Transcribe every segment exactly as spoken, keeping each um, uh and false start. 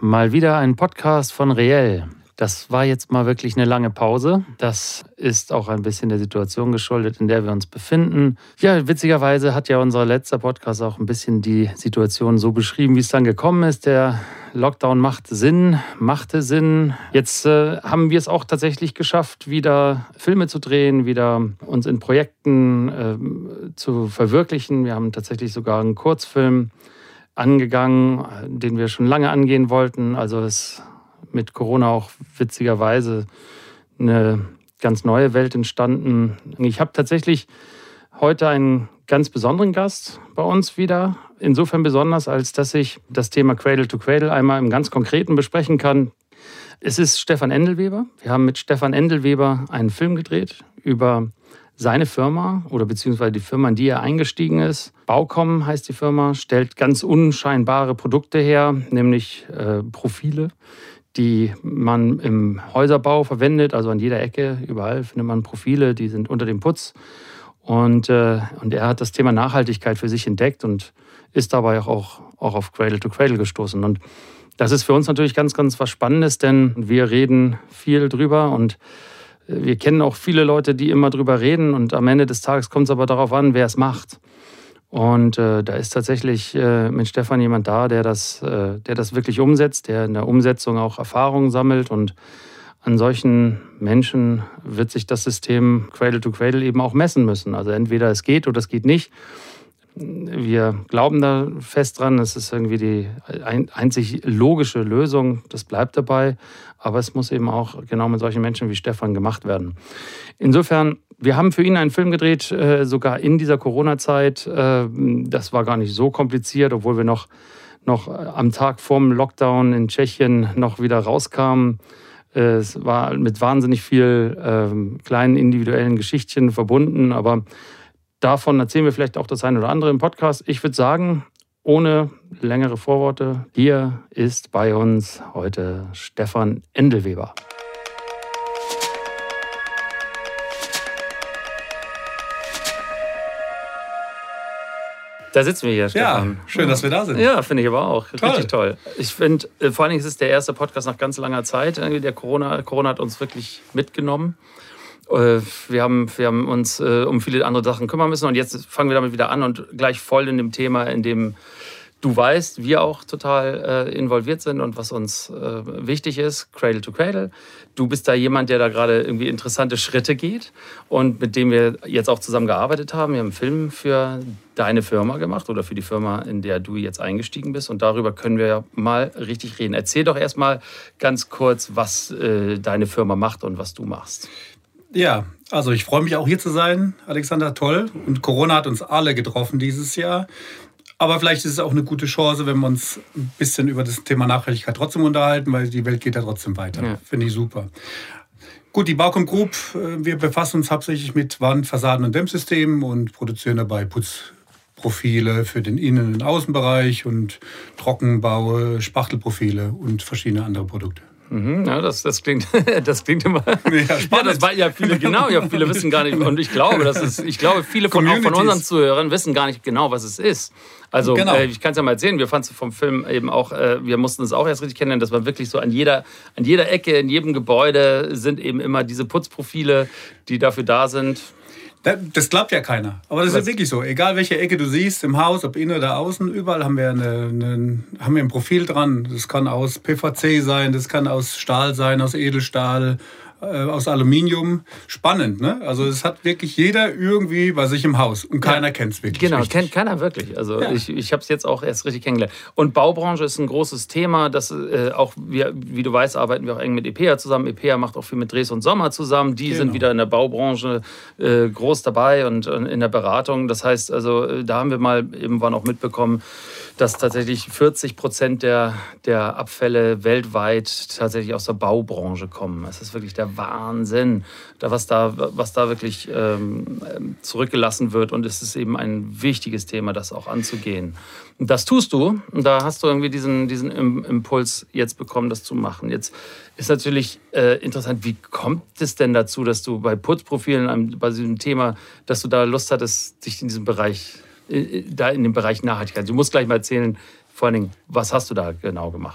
Mal wieder ein Podcast von Reel. Das war jetzt mal wirklich eine lange Pause. Das ist auch ein bisschen der Situation geschuldet, in der wir uns befinden. Ja, witzigerweise hat ja unser letzter Podcast auch ein bisschen die Situation so beschrieben, wie es dann gekommen ist. Der Lockdown macht Sinn, machte Sinn. Jetzt äh, haben wir es auch tatsächlich geschafft, wieder Filme zu drehen, wieder uns in Projekten äh, zu verwirklichen. Wir haben tatsächlich sogar einen Kurzfilm angegangen, den wir schon lange angehen wollten. Also es mit Corona auch witzigerweise eine ganz neue Welt entstanden. Ich habe tatsächlich heute einen ganz besonderen Gast bei uns wieder. Insofern besonders, als dass ich das Thema Cradle to Cradle einmal im ganz Konkreten besprechen kann. Es ist Stefan Endelweber. Wir haben mit Stefan Endelweber einen Film gedreht über seine Firma oder beziehungsweise die Firma, in die er eingestiegen ist. Baucom heißt die Firma, stellt ganz unscheinbare Produkte her, nämlich äh, Profile, die man im Häuserbau verwendet. Also an jeder Ecke, überall findet man Profile, die sind unter dem Putz. Und, äh, und er hat das Thema Nachhaltigkeit für sich entdeckt und ist dabei auch, auch auf Cradle to Cradle gestoßen. Und das ist für uns natürlich ganz, ganz was Spannendes, denn wir reden viel drüber und wir kennen auch viele Leute, die immer drüber reden. Und am Ende des Tages kommt es aber darauf an, wer es macht. Und äh, da ist tatsächlich äh, mit Stefan jemand da, der das, äh, der das wirklich umsetzt, der in der Umsetzung auch Erfahrungen sammelt. Und an solchen Menschen wird sich das System Cradle to Cradle eben auch messen müssen. Also entweder es geht oder es geht nicht. Wir glauben da fest dran, es ist irgendwie die einzig logische Lösung, das bleibt dabei. Aber es muss eben auch genau mit solchen Menschen wie Stefan gemacht werden. Insofern, wir haben für ihn einen Film gedreht, äh, sogar in dieser Corona-Zeit. Äh, das war gar nicht so kompliziert, obwohl wir noch, noch am Tag vorm Lockdown in Tschechien noch wieder rauskamen. Äh, es war mit wahnsinnig viel äh, kleinen individuellen Geschichtchen verbunden, aber davon erzählen wir vielleicht auch das eine oder andere im Podcast. Ich würde sagen, ohne längere Vorworte, hier ist bei uns heute Stefan Endelweber. Da sitzen wir hier, Stefan. Ja, schön, dass wir da sind. Ja, finde ich aber auch. Toll. Richtig toll. Ich finde, vor allen Dingen ist es der erste Podcast nach ganz langer Zeit. Der Corona, Corona hat uns wirklich mitgenommen. Wir haben, wir haben uns äh, um viele andere Sachen kümmern müssen und jetzt fangen wir damit wieder an und gleich voll in dem Thema, in dem du weißt, wir auch total äh, involviert sind und was uns äh, wichtig ist, Cradle to Cradle. Du bist da jemand, der da gerade irgendwie interessante Schritte geht und mit dem wir jetzt auch zusammen gearbeitet haben. Wir haben einen Film für deine Firma gemacht oder für die Firma, in der du jetzt eingestiegen bist und darüber können wir mal richtig reden. Erzähl doch erstmal ganz kurz, was äh, deine Firma macht und was du machst. Ja, also ich freue mich auch hier zu sein, Alexander, toll. Und Corona hat uns alle getroffen dieses Jahr. Aber vielleicht ist es auch eine gute Chance, wenn wir uns ein bisschen über das Thema Nachhaltigkeit trotzdem unterhalten, weil die Welt geht ja trotzdem weiter. Ja. Finde ich super. Gut, die Baucom Group, wir befassen uns hauptsächlich mit Wand-, Fassaden- und Dämmsystemen und produzieren dabei Putzprofile für den Innen- und Außenbereich und Trockenbau, Spachtelprofile und verschiedene andere Produkte. Mhm, ja, das, das, klingt, das klingt immer. Ja, ja, das war ja viele, genau, ja, viele wissen gar nicht. Und ich glaube, das ist, ich glaube, viele von, auch von unseren Zuhörern wissen gar nicht genau, was es ist. Also, genau. äh, ich kann es ja mal erzählen, wir fanden es vom Film eben auch, äh, wir mussten es auch erst richtig kennenlernen, dass man wirklich so an jeder, an jeder Ecke, in jedem Gebäude sind eben immer diese Putzprofile, die dafür da sind. Das glaubt ja keiner. Aber das Was? ist wirklich so. Egal welche Ecke du siehst, im Haus, ob innen oder außen, überall haben wir, eine, eine, haben wir ein Profil dran. Das kann aus P V C sein, das kann aus Stahl sein, aus Edelstahl, äh, aus Aluminium. Spannend, ne? Also es hat wirklich jeder irgendwie bei sich im Haus und keiner ja. kennt es wirklich. Genau, richtig. kennt keiner wirklich. Also ja. ich, ich habe es jetzt auch erst richtig kennengelernt. Und Baubranche ist ein großes Thema. Das, äh, auch wir, wie du weißt, arbeiten wir auch eng mit E P A zusammen. E P A macht auch viel mit Dres und Sommer zusammen. Die genau. sind wieder in der Baubranche äh, groß dabei und äh, in der Beratung. Das heißt, also äh, da haben wir mal irgendwann auch mitbekommen, dass tatsächlich vierzig Prozent der, der Abfälle weltweit tatsächlich aus der Baubranche kommen. Es ist wirklich der Wahnsinn, was da, was da wirklich ähm, zurückgelassen wird. Und es ist eben ein wichtiges Thema, das auch anzugehen. Und das tust du. Und da hast du irgendwie diesen, diesen Impuls jetzt bekommen, das zu machen. Jetzt ist natürlich äh, interessant, wie kommt es denn dazu, dass du bei Putzprofilen, bei diesem Thema, dass du da Lust hattest, dich in diesem Bereich da in dem Bereich Nachhaltigkeit. Du musst gleich mal erzählen, vor allen Dingen, was hast du da genau gemacht?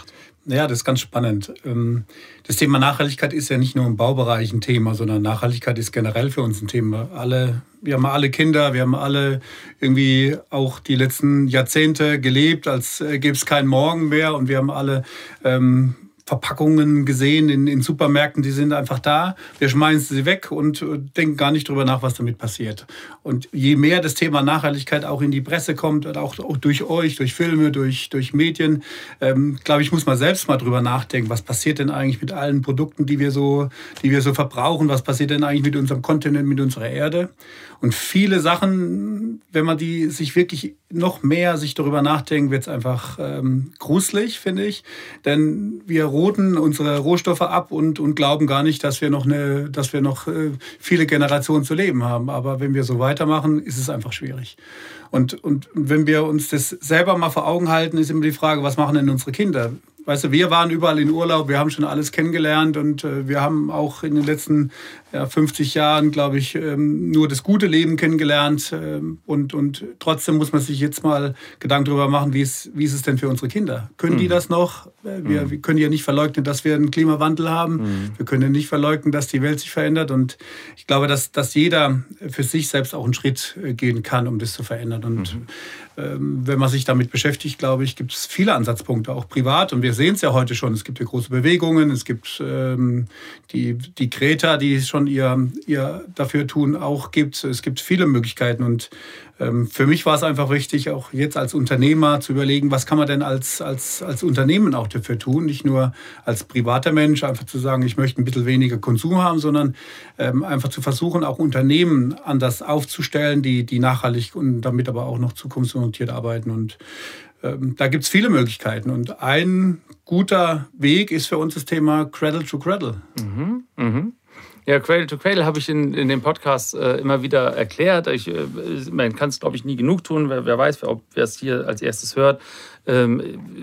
Ja, das ist ganz spannend. Das Thema Nachhaltigkeit ist ja nicht nur im Baubereich ein Thema, sondern Nachhaltigkeit ist generell für uns ein Thema. Alle, wir haben alle Kinder, wir haben alle irgendwie auch die letzten Jahrzehnte gelebt, als gäbe es keinen Morgen mehr, und wir haben alle ähm, Verpackungen gesehen in, in Supermärkten, die sind einfach da. Wir schmeißen sie weg und denken gar nicht drüber nach, was damit passiert. Und je mehr das Thema Nachhaltigkeit auch in die Presse kommt, auch, auch durch euch, durch Filme, durch, durch Medien, ähm, glaube ich, muss man selbst mal drüber nachdenken, was passiert denn eigentlich mit allen Produkten, die wir so, die wir so verbrauchen, was passiert denn eigentlich mit unserem Kontinent, mit unserer Erde. Und viele Sachen, wenn man die sich wirklich noch mehr sich darüber nachdenkt, wird es einfach ähm, gruselig, finde ich. Denn wir roten unsere Rohstoffe ab und, und glauben gar nicht, dass wir noch, eine, dass wir noch äh, viele Generationen zu leben haben. Aber wenn wir so weitermachen, ist es einfach schwierig. Und, und wenn wir uns das selber mal vor Augen halten, ist immer die Frage, was machen denn unsere Kinder? Weißt du, wir waren überall in Urlaub, wir haben schon alles kennengelernt, und äh, wir haben auch in den letzten ja, fünfzig Jahren, glaube ich, ähm, nur das gute Leben kennengelernt. Ähm, und, und trotzdem muss man sich jetzt mal Gedanken darüber machen, wie ist, wie ist es denn für unsere Kinder? Können mhm. die das noch? Wir, mhm. wir können ja nicht verleugnen, dass wir einen Klimawandel haben. Mhm. Wir können ja nicht verleugnen, dass die Welt sich verändert. Und ich glaube, dass, dass jeder für sich selbst auch einen Schritt gehen kann, um das zu verändern. Und mhm. ähm, wenn man sich damit beschäftigt, glaube ich, gibt es viele Ansatzpunkte, auch privat. Und wir sehen es ja heute schon. Es gibt ja große Bewegungen. Es gibt ähm, die, die Greta, die schon ihr, ihr dafür tun, auch gibt. Es gibt viele Möglichkeiten. Und ähm, für mich war es einfach wichtig, auch jetzt als Unternehmer zu überlegen, was kann man denn als, als, als Unternehmen auch dafür tun. Nicht nur als privater Mensch einfach zu sagen, ich möchte ein bisschen weniger Konsum haben, sondern ähm, einfach zu versuchen, auch Unternehmen anders aufzustellen, die, die nachhaltig und damit aber auch noch zukunftsorientiert arbeiten. Und ähm, da gibt es viele Möglichkeiten. Und ein guter Weg ist für uns das Thema Cradle to Cradle. Mhm, mhm. Ja, Cradle to Cradle habe ich in, in dem Podcast äh, immer wieder erklärt. Ich, äh, man kann es, glaube ich, nie genug tun. Wer, wer weiß, ob wer es hier als erstes hört. Ähm,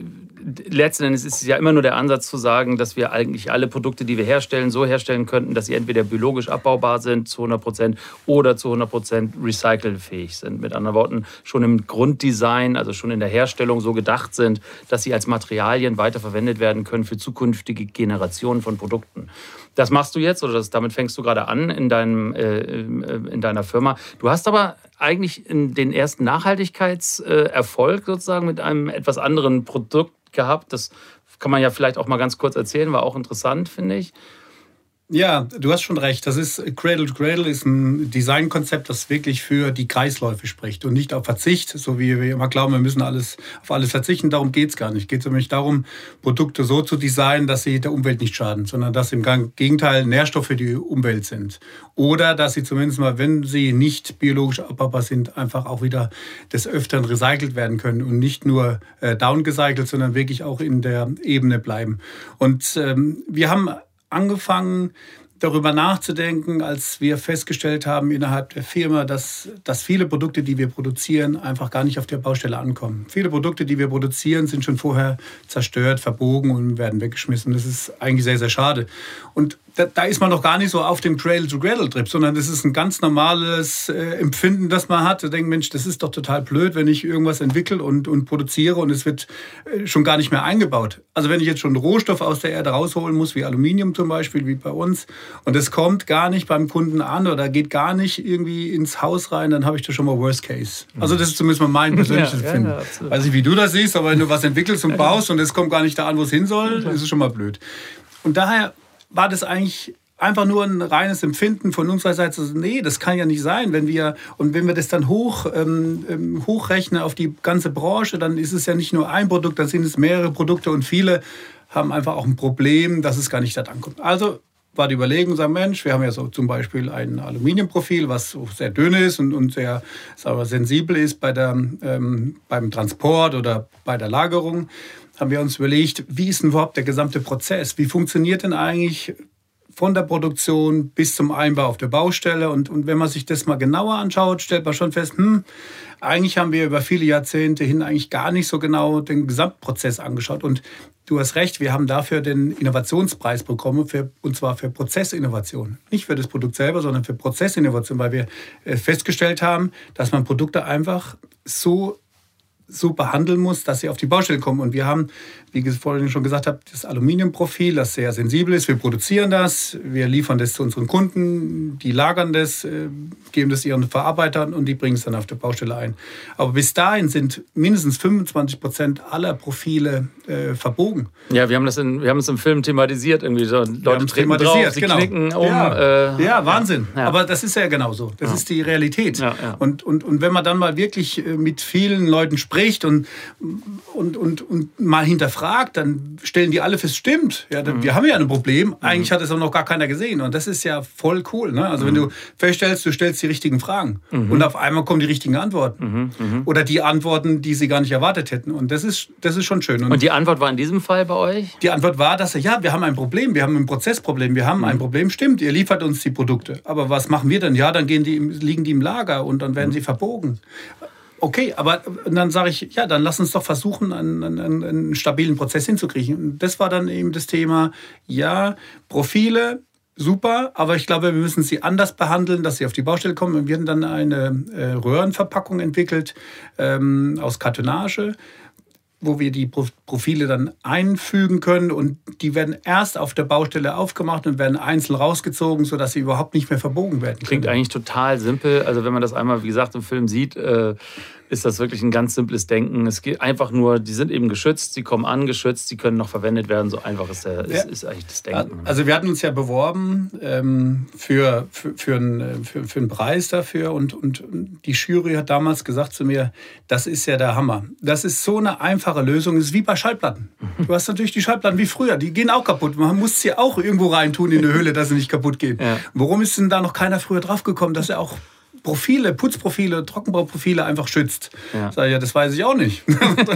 letzten Endes ist es ja immer nur der Ansatz zu sagen, dass wir eigentlich alle Produkte, die wir herstellen, so herstellen könnten, dass sie entweder biologisch abbaubar sind zu hundert Prozent oder zu hundert Prozent recycelfähig sind. Mit anderen Worten, schon im Grunddesign, also schon in der Herstellung so gedacht sind, dass sie als Materialien weiterverwendet werden können für zukünftige Generationen von Produkten. Das machst du jetzt, oder das, damit fängst du gerade an in, deinem, äh, in deiner Firma. Du hast aber eigentlich in den ersten Nachhaltigkeitserfolg sozusagen mit einem etwas anderen Produkt gehabt. Das kann man ja vielleicht auch mal ganz kurz erzählen, war auch interessant, finde ich. Ja, du hast schon recht. Das ist Cradle to Cradle ist ein Designkonzept, das wirklich für die Kreisläufe spricht und nicht auf Verzicht, so wie wir immer glauben, wir müssen alles auf alles verzichten. Darum geht es gar nicht. Es geht nämlich darum, Produkte so zu designen, dass sie der Umwelt nicht schaden, sondern dass sie im Gegenteil Nährstoffe für die Umwelt sind. Oder dass sie zumindest mal, wenn sie nicht biologisch abbaubar sind, einfach auch wieder des Öfteren recycelt werden können und nicht nur äh, downgecycelt, sondern wirklich auch in der Ebene bleiben. Und ähm, wir haben angefangen, darüber nachzudenken, als wir festgestellt haben innerhalb der Firma, dass, dass viele Produkte, die wir produzieren, einfach gar nicht auf der Baustelle ankommen. Viele Produkte, die wir produzieren, sind schon vorher zerstört, verbogen und werden weggeschmissen. Das ist eigentlich sehr, sehr schade. Und da, da ist man noch gar nicht so auf dem Cradle-to-Cradle-Trip, sondern das ist ein ganz normales äh, Empfinden, das man hat. Da denkt, Mensch, das ist doch total blöd, wenn ich irgendwas entwickle und, und produziere und es wird äh, schon gar nicht mehr eingebaut. Also wenn ich jetzt schon Rohstoffe aus der Erde rausholen muss, wie Aluminium zum Beispiel, wie bei uns, und es kommt gar nicht beim Kunden an oder geht gar nicht irgendwie ins Haus rein, dann habe ich da schon mal Worst Case. Also das ist zumindest mal mein persönliches ja, Empfinden. Ja, ja, weiß nicht, wie du das siehst, aber wenn du was entwickelst und baust und es kommt gar nicht da an, wo es hin soll, ist es schon mal blöd. Und daher war das eigentlich einfach nur ein reines Empfinden von unserer Seite. Nee, das kann ja nicht sein. Wenn wir, und wenn wir das dann hoch, ähm, hochrechnen auf die ganze Branche, dann ist es ja nicht nur ein Produkt, dann sind es mehrere Produkte und viele haben einfach auch ein Problem, dass es gar nicht da ankommt. Also war die Überlegung, sagen, Mensch, wir haben ja so zum Beispiel ein Aluminiumprofil, was so sehr dünn ist und, und sehr sagen wir, sensibel ist bei der, ähm, beim Transport oder bei der Lagerung. Haben wir uns überlegt, wie ist denn überhaupt der gesamte Prozess? Wie funktioniert denn eigentlich von der Produktion bis zum Einbau auf der Baustelle? Und, und wenn man sich das mal genauer anschaut, stellt man schon fest, hm, eigentlich haben wir über viele Jahrzehnte hin eigentlich gar nicht so genau den Gesamtprozess angeschaut. Und du hast recht, wir haben dafür den Innovationspreis bekommen, für, und zwar für Prozessinnovation. Nicht für das Produkt selber, sondern für Prozessinnovation, weil wir festgestellt haben, dass man Produkte einfach so so behandeln muss, dass sie auf die Baustelle kommen. Und wir haben, wie ich vorhin schon gesagt habe, das Aluminiumprofil, das sehr sensibel ist. Wir produzieren das, wir liefern das zu unseren Kunden, die lagern das, geben das ihren Verarbeitern und die bringen es dann auf der Baustelle ein. Aber bis dahin sind mindestens fünfundzwanzig Prozent aller Profile äh, verbogen. Ja, wir haben das in, wir haben es im Film thematisiert. Irgendwie so, Leute treten drauf, sie genau. knicken um. Ja, äh, ja Wahnsinn. Ja. Aber das ist ja genauso. Das ja. ist die Realität. Ja, ja. Und, und, und wenn man dann mal wirklich mit vielen Leuten spricht und, und, und, und mal hinterfragt, dann stellen die alle fest, stimmt, ja, mhm. wir haben ja ein Problem. Eigentlich mhm. hat es auch noch gar keiner gesehen. Und das ist ja voll cool. Ne? Also mhm. wenn du feststellst, du stellst die richtigen Fragen mhm. und auf einmal kommen die richtigen Antworten. Mhm. Mhm. Oder die Antworten, die sie gar nicht erwartet hätten. Und das ist, das ist schon schön. Und, und die Antwort war in diesem Fall bei euch? Die Antwort war, dass ja, wir haben ein Problem, wir haben ein Prozessproblem, wir haben mhm. ein Problem, stimmt, ihr liefert uns die Produkte. Aber was machen wir denn? Ja, dann gehen die, liegen die im Lager und dann werden mhm. sie verbogen. Okay, aber dann sage ich, ja, dann lass uns doch versuchen, einen, einen, einen stabilen Prozess hinzukriegen. Und das war dann eben das Thema, ja, Profile, super, aber ich glaube, wir müssen sie anders behandeln, dass sie auf die Baustelle kommen. Und wir haben dann eine äh, Röhrenverpackung entwickelt ähm, aus Kartonage, wo wir die Profile dann einfügen können und die werden erst auf der Baustelle aufgemacht und werden einzeln rausgezogen, sodass sie überhaupt nicht mehr verbogen werden können. Klingt eigentlich total simpel. Also wenn man das einmal, wie gesagt, im Film sieht, äh, ist das wirklich ein ganz simples Denken. Es geht einfach nur, die sind eben geschützt, sie kommen an, geschützt, sie können noch verwendet werden. So einfach ist, der, ist, ist eigentlich das Denken. Also wir hatten uns ja beworben ähm, für, für, für, einen, für, für einen Preis dafür und, und die Jury hat damals gesagt zu mir, das ist ja der Hammer. Das ist so eine einfache Lösung, das ist wie bei Schallplatten. Du hast natürlich die Schallplatten wie früher, die gehen auch kaputt. Man muss sie auch irgendwo reintun in eine Höhle, dass sie nicht kaputt gehen. Ja. Warum ist denn da noch keiner früher draufgekommen, dass er auch Profile, Putzprofile, Trockenbauprofile einfach schützt? Ja. Sag ich, ja, das weiß ich auch nicht.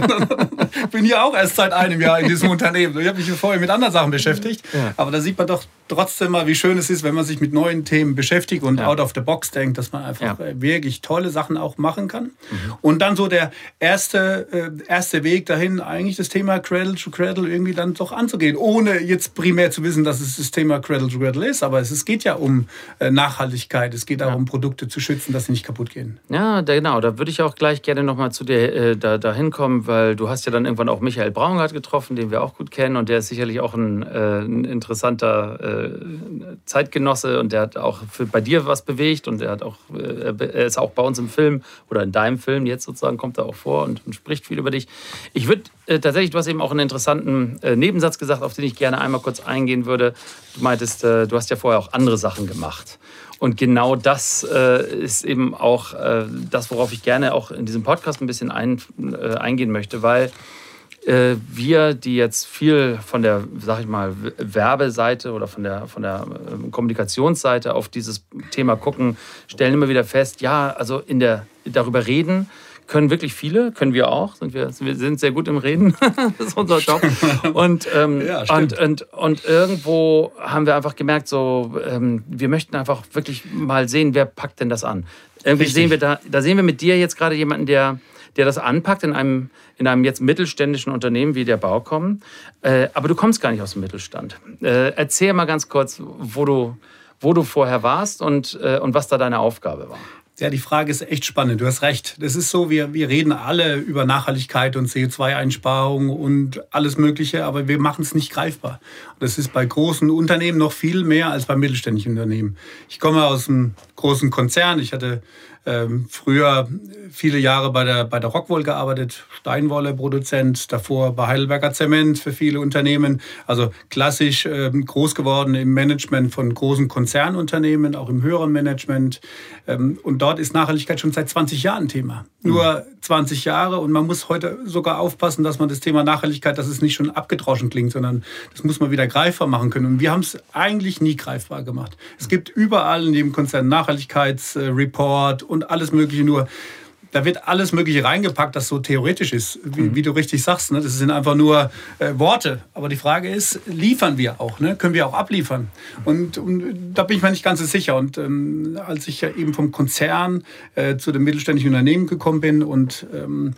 Ich bin hier auch erst seit einem Jahr in diesem Unternehmen. Ich habe mich vorher mit anderen Sachen beschäftigt. Ja. Aber da sieht man doch trotzdem mal, wie schön es ist, wenn man sich mit neuen Themen beschäftigt und ja. out of the box denkt, dass man einfach ja. wirklich tolle Sachen auch machen kann. Mhm. Und dann so der erste, äh, erste Weg dahin, eigentlich das Thema Cradle to Cradle irgendwie dann doch anzugehen, ohne jetzt primär zu wissen, dass es das Thema Cradle to Cradle ist. Aber es, es geht ja um äh, Nachhaltigkeit, es geht darum, ja. Produkte zu schützen, dass sie nicht kaputt gehen. Ja, da, genau. Da würde ich auch gleich gerne nochmal zu dir äh, da, da hinkommen, weil du hast ja dann irgendwann auch Michael Braungart getroffen, den wir auch gut kennen und der ist sicherlich auch ein, äh, ein interessanter äh, Zeitgenosse und der hat auch für, bei dir was bewegt und er hat auch, äh, er ist auch bei uns im Film oder in deinem Film jetzt sozusagen, kommt er auch vor und, und spricht viel über dich. Ich würde äh, tatsächlich, du hast eben auch einen interessanten äh, Nebensatz gesagt, auf den ich gerne einmal kurz eingehen würde. Du meintest, äh, du hast ja vorher auch andere Sachen gemacht. Und genau das äh, ist eben auch äh, das, worauf ich gerne auch in diesem Podcast ein bisschen ein, äh, eingehen möchte, weil äh, wir, die jetzt viel von der, sag ich mal, Werbeseite oder von der, von der äh, Kommunikationsseite auf dieses Thema gucken, stellen immer wieder fest, ja, also in der, darüber reden können wirklich viele, können wir auch. Sind wir, wir sind sehr gut im Reden. Das ist unser Job. Und, ähm, ja, und, und, und irgendwo haben wir einfach gemerkt, so, ähm, wir möchten einfach wirklich mal sehen, wer packt denn das an. Irgendwie Richtig. sehen wir da, da sehen wir mit dir jetzt gerade jemanden, der, der das anpackt in einem, in einem jetzt mittelständischen Unternehmen wie der Baukomm. Äh, aber du kommst gar nicht aus dem Mittelstand. Äh, erzähl mal ganz kurz, wo du, wo du vorher warst und, äh, und was da deine Aufgabe war. Ja, die Frage ist echt spannend. Du hast recht. Das ist so, wir, wir reden alle über Nachhaltigkeit und C O zwei Einsparung und alles Mögliche, aber wir machen es nicht greifbar. Und das ist bei großen Unternehmen noch viel mehr als bei mittelständischen Unternehmen. Ich komme aus einem großen Konzern. Ich hatte ähm, früher viele Jahre bei der, bei der Rockwool gearbeitet, Steinwolle-Produzent, davor bei Heidelberger Zement für viele Unternehmen. Also klassisch ähm, groß geworden im Management von großen Konzernunternehmen, auch im höheren Management. Ähm, und dort ist Nachhaltigkeit schon seit zwanzig Jahren ein Thema. Mhm. Nur zwanzig Jahre und man muss heute sogar aufpassen, dass man das Thema Nachhaltigkeit, dass es nicht schon abgedroschen klingt, sondern das muss man wieder greifbar machen können. Und wir haben es eigentlich nie greifbar gemacht. Es gibt überall in jedem Konzern Nachhaltigkeitsreport und alles Mögliche, nur da wird alles Mögliche reingepackt, das so theoretisch ist, wie, mhm. wie du richtig sagst. Ne? Das sind einfach nur äh, Worte. Aber die Frage ist, liefern wir auch? Ne? Können wir auch abliefern? Und, und da bin ich mir nicht ganz so sicher. Und ähm, als ich ja eben vom Konzern äh, zu dem mittelständischen Unternehmen gekommen bin und ähm,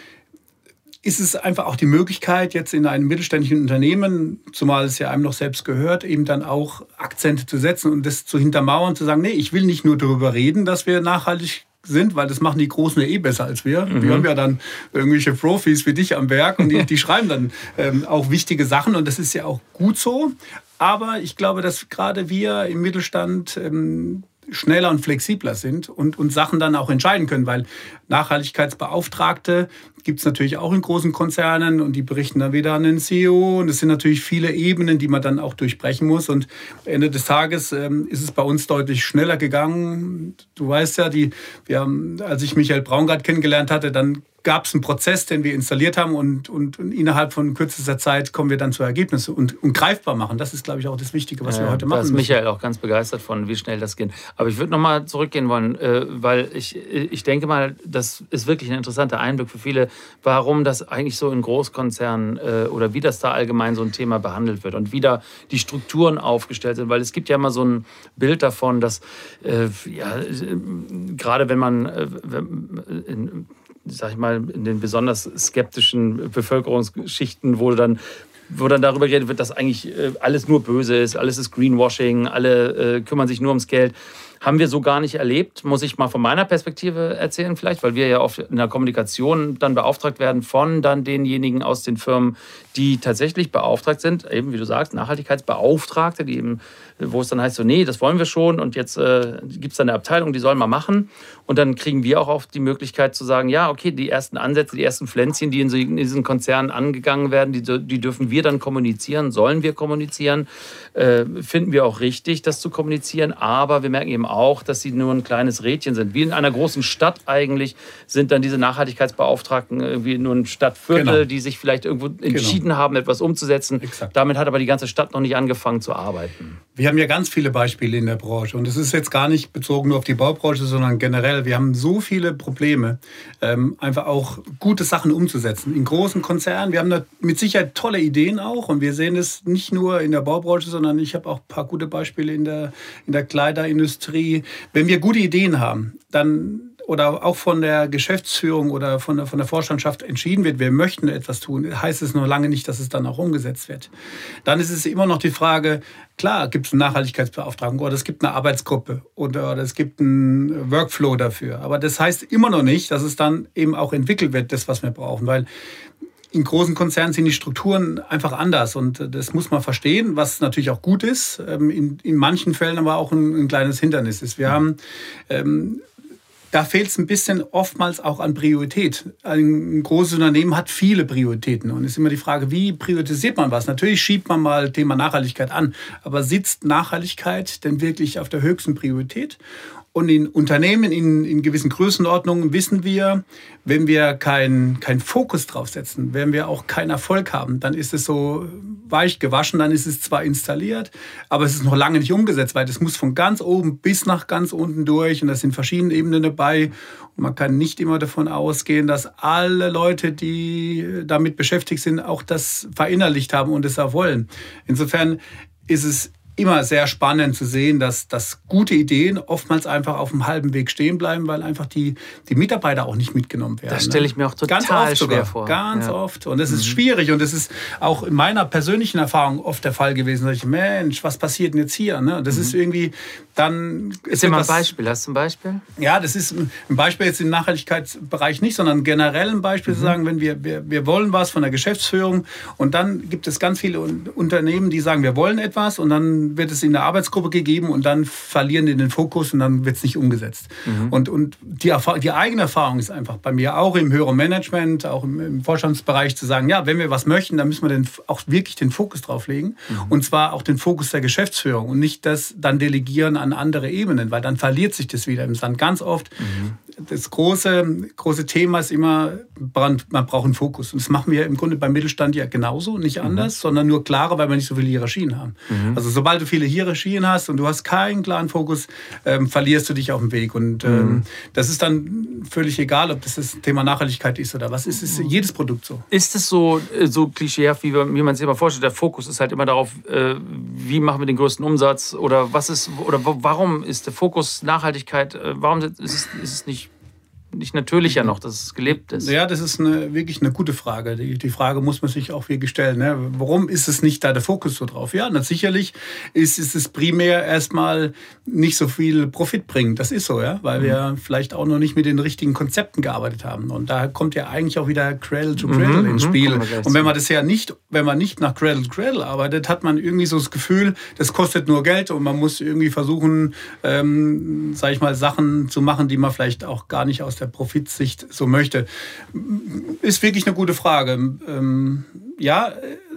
ist es einfach auch die Möglichkeit, jetzt in einem mittelständischen Unternehmen, zumal es ja einem noch selbst gehört, eben dann auch Akzente zu setzen und das zu hintermauern, zu sagen, nee, ich will nicht nur darüber reden, dass wir nachhaltig sind, weil das machen die Großen ja eh besser als wir. Mhm. Wir haben ja dann irgendwelche Profis wie dich am Werk und die, die schreiben dann ähm, auch wichtige Sachen und das ist ja auch gut so. Aber ich glaube, dass gerade wir im Mittelstand ähm, schneller und flexibler sind und, und Sachen dann auch entscheiden können, weil Nachhaltigkeitsbeauftragte gibt es natürlich auch in großen Konzernen und die berichten dann wieder an den C E O und es sind natürlich viele Ebenen, die man dann auch durchbrechen muss und am Ende des Tages ähm, ist es bei uns deutlich schneller gegangen. Du weißt ja, die, wir haben, als ich Michael Braungart kennengelernt hatte, dann gab es einen Prozess, den wir installiert haben und, und, und innerhalb von kürzester Zeit kommen wir dann zu Ergebnissen und, und greifbar machen. Das ist, glaube ich, auch das Wichtige, was ja, wir heute machen. Da ist Michael auch ganz begeistert von, wie schnell das geht. Aber ich würde noch mal zurückgehen wollen, äh, weil ich, ich denke mal, das ist wirklich ein interessanter Einblick für viele, warum das eigentlich so in Großkonzernen äh, oder wie das da allgemein so ein Thema behandelt wird und wie da die Strukturen aufgestellt sind. Weil es gibt ja immer so ein Bild davon, dass äh, ja, äh, gerade wenn man äh, in, sag ich mal, in den besonders skeptischen Bevölkerungsschichten, wo dann, wo dann darüber geredet wird, dass eigentlich alles nur böse ist, alles ist Greenwashing, alle äh, kümmern sich nur ums Geld. Haben wir so gar nicht erlebt, muss ich mal von meiner Perspektive erzählen vielleicht, weil wir ja oft in der Kommunikation dann beauftragt werden von dann denjenigen aus den Firmen, die tatsächlich beauftragt sind, eben wie du sagst, Nachhaltigkeitsbeauftragte, die eben, wo es dann heißt so, nee, das wollen wir schon und jetzt äh, gibt es dann eine Abteilung, die sollen mal machen und dann kriegen wir auch oft die Möglichkeit zu sagen, ja, okay, die ersten Ansätze, die ersten Pflänzchen, die in diesen Konzernen angegangen werden, die, die dürfen wir dann kommunizieren, sollen wir kommunizieren, äh, finden wir auch richtig, das zu kommunizieren, aber wir merken eben auch, dass sie nur ein kleines Rädchen sind. Wie in einer großen Stadt eigentlich sind dann diese Nachhaltigkeitsbeauftragten irgendwie nur ein Stadtviertel, genau, die sich vielleicht irgendwo entschieden genau. haben, etwas umzusetzen. Exakt. Damit hat aber die ganze Stadt noch nicht angefangen zu arbeiten. Wir haben ja ganz viele Beispiele in der Branche und es ist jetzt gar nicht bezogen nur auf die Baubranche, sondern generell. Wir haben so viele Probleme, ähm, einfach auch gute Sachen umzusetzen. In großen Konzernen, wir haben da mit Sicherheit tolle Ideen auch und wir sehen es nicht nur in der Baubranche, sondern ich habe auch ein paar gute Beispiele in der, in der Kleiderindustrie. Wenn wir gute Ideen haben, dann oder auch von der Geschäftsführung oder von der, von der Vorstandschaft entschieden wird, wir möchten etwas tun, heißt es noch lange nicht, dass es dann auch umgesetzt wird. Dann ist es immer noch die Frage, klar, gibt es eine Nachhaltigkeitsbeauftragung oder es gibt eine Arbeitsgruppe oder, oder es gibt einen Workflow dafür. Aber das heißt immer noch nicht, dass es dann eben auch entwickelt wird, das, was wir brauchen, weil in großen Konzernen sind die Strukturen einfach anders und das muss man verstehen, was natürlich auch gut ist, in, in manchen Fällen aber auch ein, ein kleines Hindernis ist. Wir haben, ähm, da fehlt es ein bisschen oftmals auch an Priorität. Ein großes Unternehmen hat viele Prioritäten und es ist immer die Frage, wie priorisiert man was? Natürlich schiebt man mal Thema Nachhaltigkeit an, aber sitzt Nachhaltigkeit denn wirklich auf der höchsten Priorität? Und in Unternehmen in, in gewissen Größenordnungen wissen wir, wenn wir keinen kein Fokus drauf setzen, wenn wir auch keinen Erfolg haben, dann ist es so weich gewaschen, dann ist es zwar installiert, aber es ist noch lange nicht umgesetzt, weil das muss von ganz oben bis nach ganz unten durch und das sind verschiedene Ebenen dabei. Und man kann nicht immer davon ausgehen, dass alle Leute, die damit beschäftigt sind, auch das verinnerlicht haben und es auch wollen. Insofern ist es immer sehr spannend zu sehen, dass, dass gute Ideen oftmals einfach auf dem halben Weg stehen bleiben, weil einfach die, die Mitarbeiter auch nicht mitgenommen werden. Das stelle ich mir auch total ganz oft schwer sogar, vor. Ganz ja. oft. Und das ist mhm. schwierig. Und das ist auch in meiner persönlichen Erfahrung oft der Fall gewesen. Da ich, Mensch, was passiert denn jetzt hier? Das mhm. ist irgendwie dann... Ist dir mal ein Beispiel? Hast du ein Beispiel? Ja, das ist ein Beispiel jetzt im Nachhaltigkeitsbereich nicht, sondern generell ein Beispiel mhm. zu sagen, wenn wir, wir, wir wollen was von der Geschäftsführung und dann gibt es ganz viele Unternehmen, die sagen, wir wollen etwas und dann wird es in der Arbeitsgruppe gegeben und dann verlieren die den Fokus und dann wird es nicht umgesetzt. Mhm. Und, und die, Erfahrung, die eigene Erfahrung ist einfach bei mir auch im höheren Management, auch im, im Vorstandsbereich zu sagen, ja, wenn wir was möchten, dann müssen wir den, auch wirklich den Fokus drauf legen mhm. und zwar auch den Fokus der Geschäftsführung und nicht das dann delegieren an andere Ebenen, weil dann verliert sich das wieder. Dann ganz oft mhm. das große, große Thema ist immer, man braucht einen Fokus. Und das machen wir im Grunde beim Mittelstand ja genauso, nicht anders, mhm. sondern nur klarer, weil wir nicht so viele Hierarchien haben. Mhm. Also sobald du viele Hierarchien hast und du hast keinen klaren Fokus, ähm, verlierst du dich auf dem Weg. Und ähm, mhm. das ist dann völlig egal, ob das das Thema Nachhaltigkeit ist oder was. Es ist mhm. jedes Produkt so. Ist es so, so klischeehaft, wie, wie man sich immer vorstellt? Der Fokus ist halt immer darauf, äh, wie machen wir den größten Umsatz oder was ist, oder warum ist der Fokus Nachhaltigkeit, äh, warum ist es, ist es nicht nicht natürlicher noch, dass es gelebt ist? Ja, das ist eine, wirklich eine gute Frage. Die, die Frage muss man sich auch wirklich stellen. Ne? Warum ist es nicht da der Fokus so drauf? Ja, na, sicherlich ist, ist es primär erstmal nicht so viel Profit bringen. Das ist so, ja, weil mhm. wir vielleicht auch noch nicht mit den richtigen Konzepten gearbeitet haben. Und da kommt ja eigentlich auch wieder Cradle to Cradle mhm, ins Spiel. Und wenn man das ja nicht, wenn man nicht nach Cradle to Cradle arbeitet, hat man irgendwie so das Gefühl, das kostet nur Geld und man muss irgendwie versuchen, ähm, sag ich mal, Sachen zu machen, die man vielleicht auch gar nicht aus der Profitsicht so möchte. Ist wirklich eine gute Frage. Ähm, ja,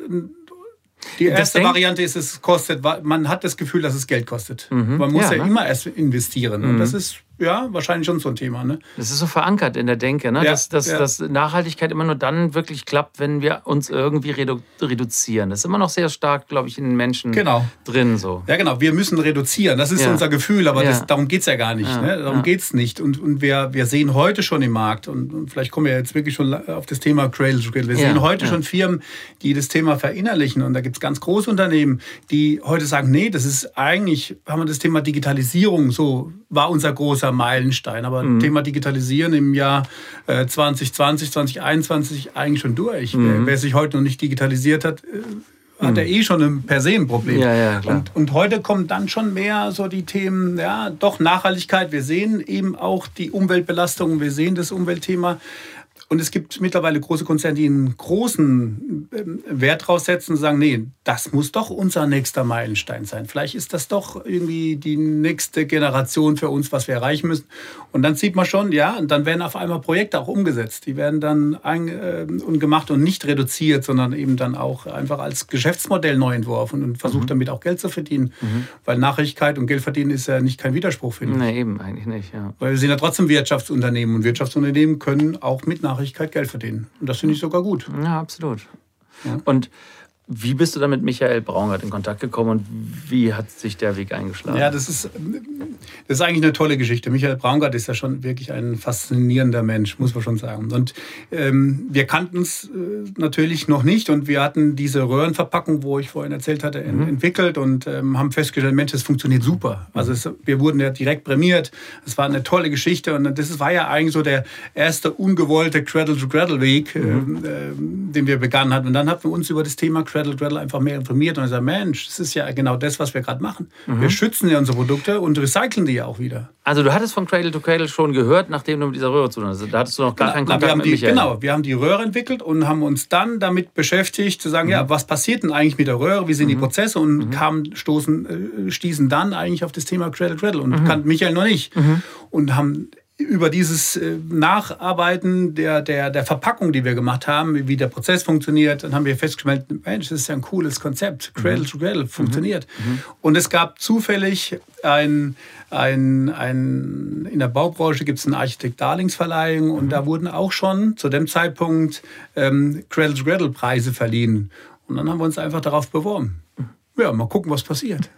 die erste Variante ist, es kostet, man hat das Gefühl, dass es Geld kostet. Mhm. Man muss ja, ja ne? immer erst investieren. Mhm. Und das ist ja wahrscheinlich schon so ein Thema. Ne? Das ist so verankert in der Denke, ne? ja, dass, dass, ja. dass Nachhaltigkeit immer nur dann wirklich klappt, wenn wir uns irgendwie redu- reduzieren. Das ist immer noch sehr stark, glaube ich, in den Menschen genau. drin. So. Ja, genau. Wir müssen reduzieren. Das ist ja. unser Gefühl, aber ja. das, darum geht es ja gar nicht. Ja. Ne? Darum ja. geht es nicht. Und, und wir, wir sehen heute schon im Markt, und, und vielleicht kommen wir jetzt wirklich schon auf das Thema Cradle to Cradle. Wir ja. sehen heute ja. schon Firmen, die das Thema verinnerlichen. Und da gibt es ganz große Unternehmen, die heute sagen, nee, das ist eigentlich, haben wir das Thema Digitalisierung, so war unser großer Meilenstein. Aber mhm. Thema Digitalisieren im Jahr äh, zwanzig zwanzig, zwanzig einundzwanzig eigentlich schon durch. Mhm. Wer, wer sich heute noch nicht digitalisiert hat, äh, hat mhm. er eh schon ein, per se ein Problem. Ja, ja, klar. Und, und heute kommen dann schon mehr so die Themen, ja, doch Nachhaltigkeit. Wir sehen eben auch die Umweltbelastung, wir sehen das Umweltthema. Und es gibt mittlerweile große Konzerne, die einen großen Wert draus setzen und sagen, nee, das muss doch unser nächster Meilenstein sein. Vielleicht ist das doch irgendwie die nächste Generation für uns, was wir erreichen müssen. Und dann sieht man schon, ja, und dann werden auf einmal Projekte auch umgesetzt. Die werden dann ein, äh, und gemacht und nicht reduziert, sondern eben dann auch einfach als Geschäftsmodell neu entworfen und versucht mhm. damit auch Geld zu verdienen. Mhm. Weil Nachhaltigkeit und Geld verdienen ist ja nicht kein Widerspruch, finde ich. Nee, eben eigentlich nicht, ja. Weil wir sind ja trotzdem Wirtschaftsunternehmen und Wirtschaftsunternehmen können auch mit Nachhaltigkeit Geld verdienen. Und das finde ich sogar gut. Ja, absolut. Ja. Und wie bist du dann mit Michael Braungart in Kontakt gekommen und wie hat sich der Weg eingeschlagen? Ja, das ist, das ist eigentlich eine tolle Geschichte. Michael Braungart ist ja schon wirklich ein faszinierender Mensch, muss man schon sagen. Und ähm, wir kannten uns äh, natürlich noch nicht und wir hatten diese Röhrenverpackung, wo ich vorhin erzählt hatte, mhm. entwickelt und ähm, haben festgestellt, Mensch, das funktioniert super. Also es, wir wurden ja direkt prämiert. Es war eine tolle Geschichte und das war ja eigentlich so der erste ungewollte Cradle-to-Cradle-Weg, mhm. äh, den wir begonnen hatten. Und dann hatten wir uns über das Thema Cradle Cradle Cradle einfach mehr informiert und gesagt, Mensch, das ist ja genau das, was wir gerade machen. Mhm. Wir schützen ja unsere Produkte und recyceln die ja auch wieder. Also du hattest von Cradle to Cradle schon gehört, nachdem du mit dieser Röhre zu tun hast. Da hattest du noch gar keinen Kontakt wir haben mit die, Michael. Genau, wir haben die Röhre entwickelt und haben uns dann damit beschäftigt, zu sagen, mhm. ja, was passiert denn eigentlich mit der Röhre, wie sind mhm. die Prozesse und mhm. kamen, stoßen, äh, stießen dann eigentlich auf das Thema Cradle Cradle und mhm. kannten Michael noch nicht. Mhm. Und haben über dieses Nacharbeiten der, der, der Verpackung, die wir gemacht haben, wie der Prozess funktioniert, dann haben wir festgestellt, Mensch, das ist ja ein cooles Konzept. Cradle to Cradle funktioniert. Mhm. Und es gab zufällig ein, ein, ein in der Baubranche gibt es eine Architekt-Darlehensverleihung und mhm. da wurden auch schon zu dem Zeitpunkt ähm, Cradle to Cradle Preise verliehen. Und dann haben wir uns einfach darauf beworben. Ja, mal gucken, was passiert.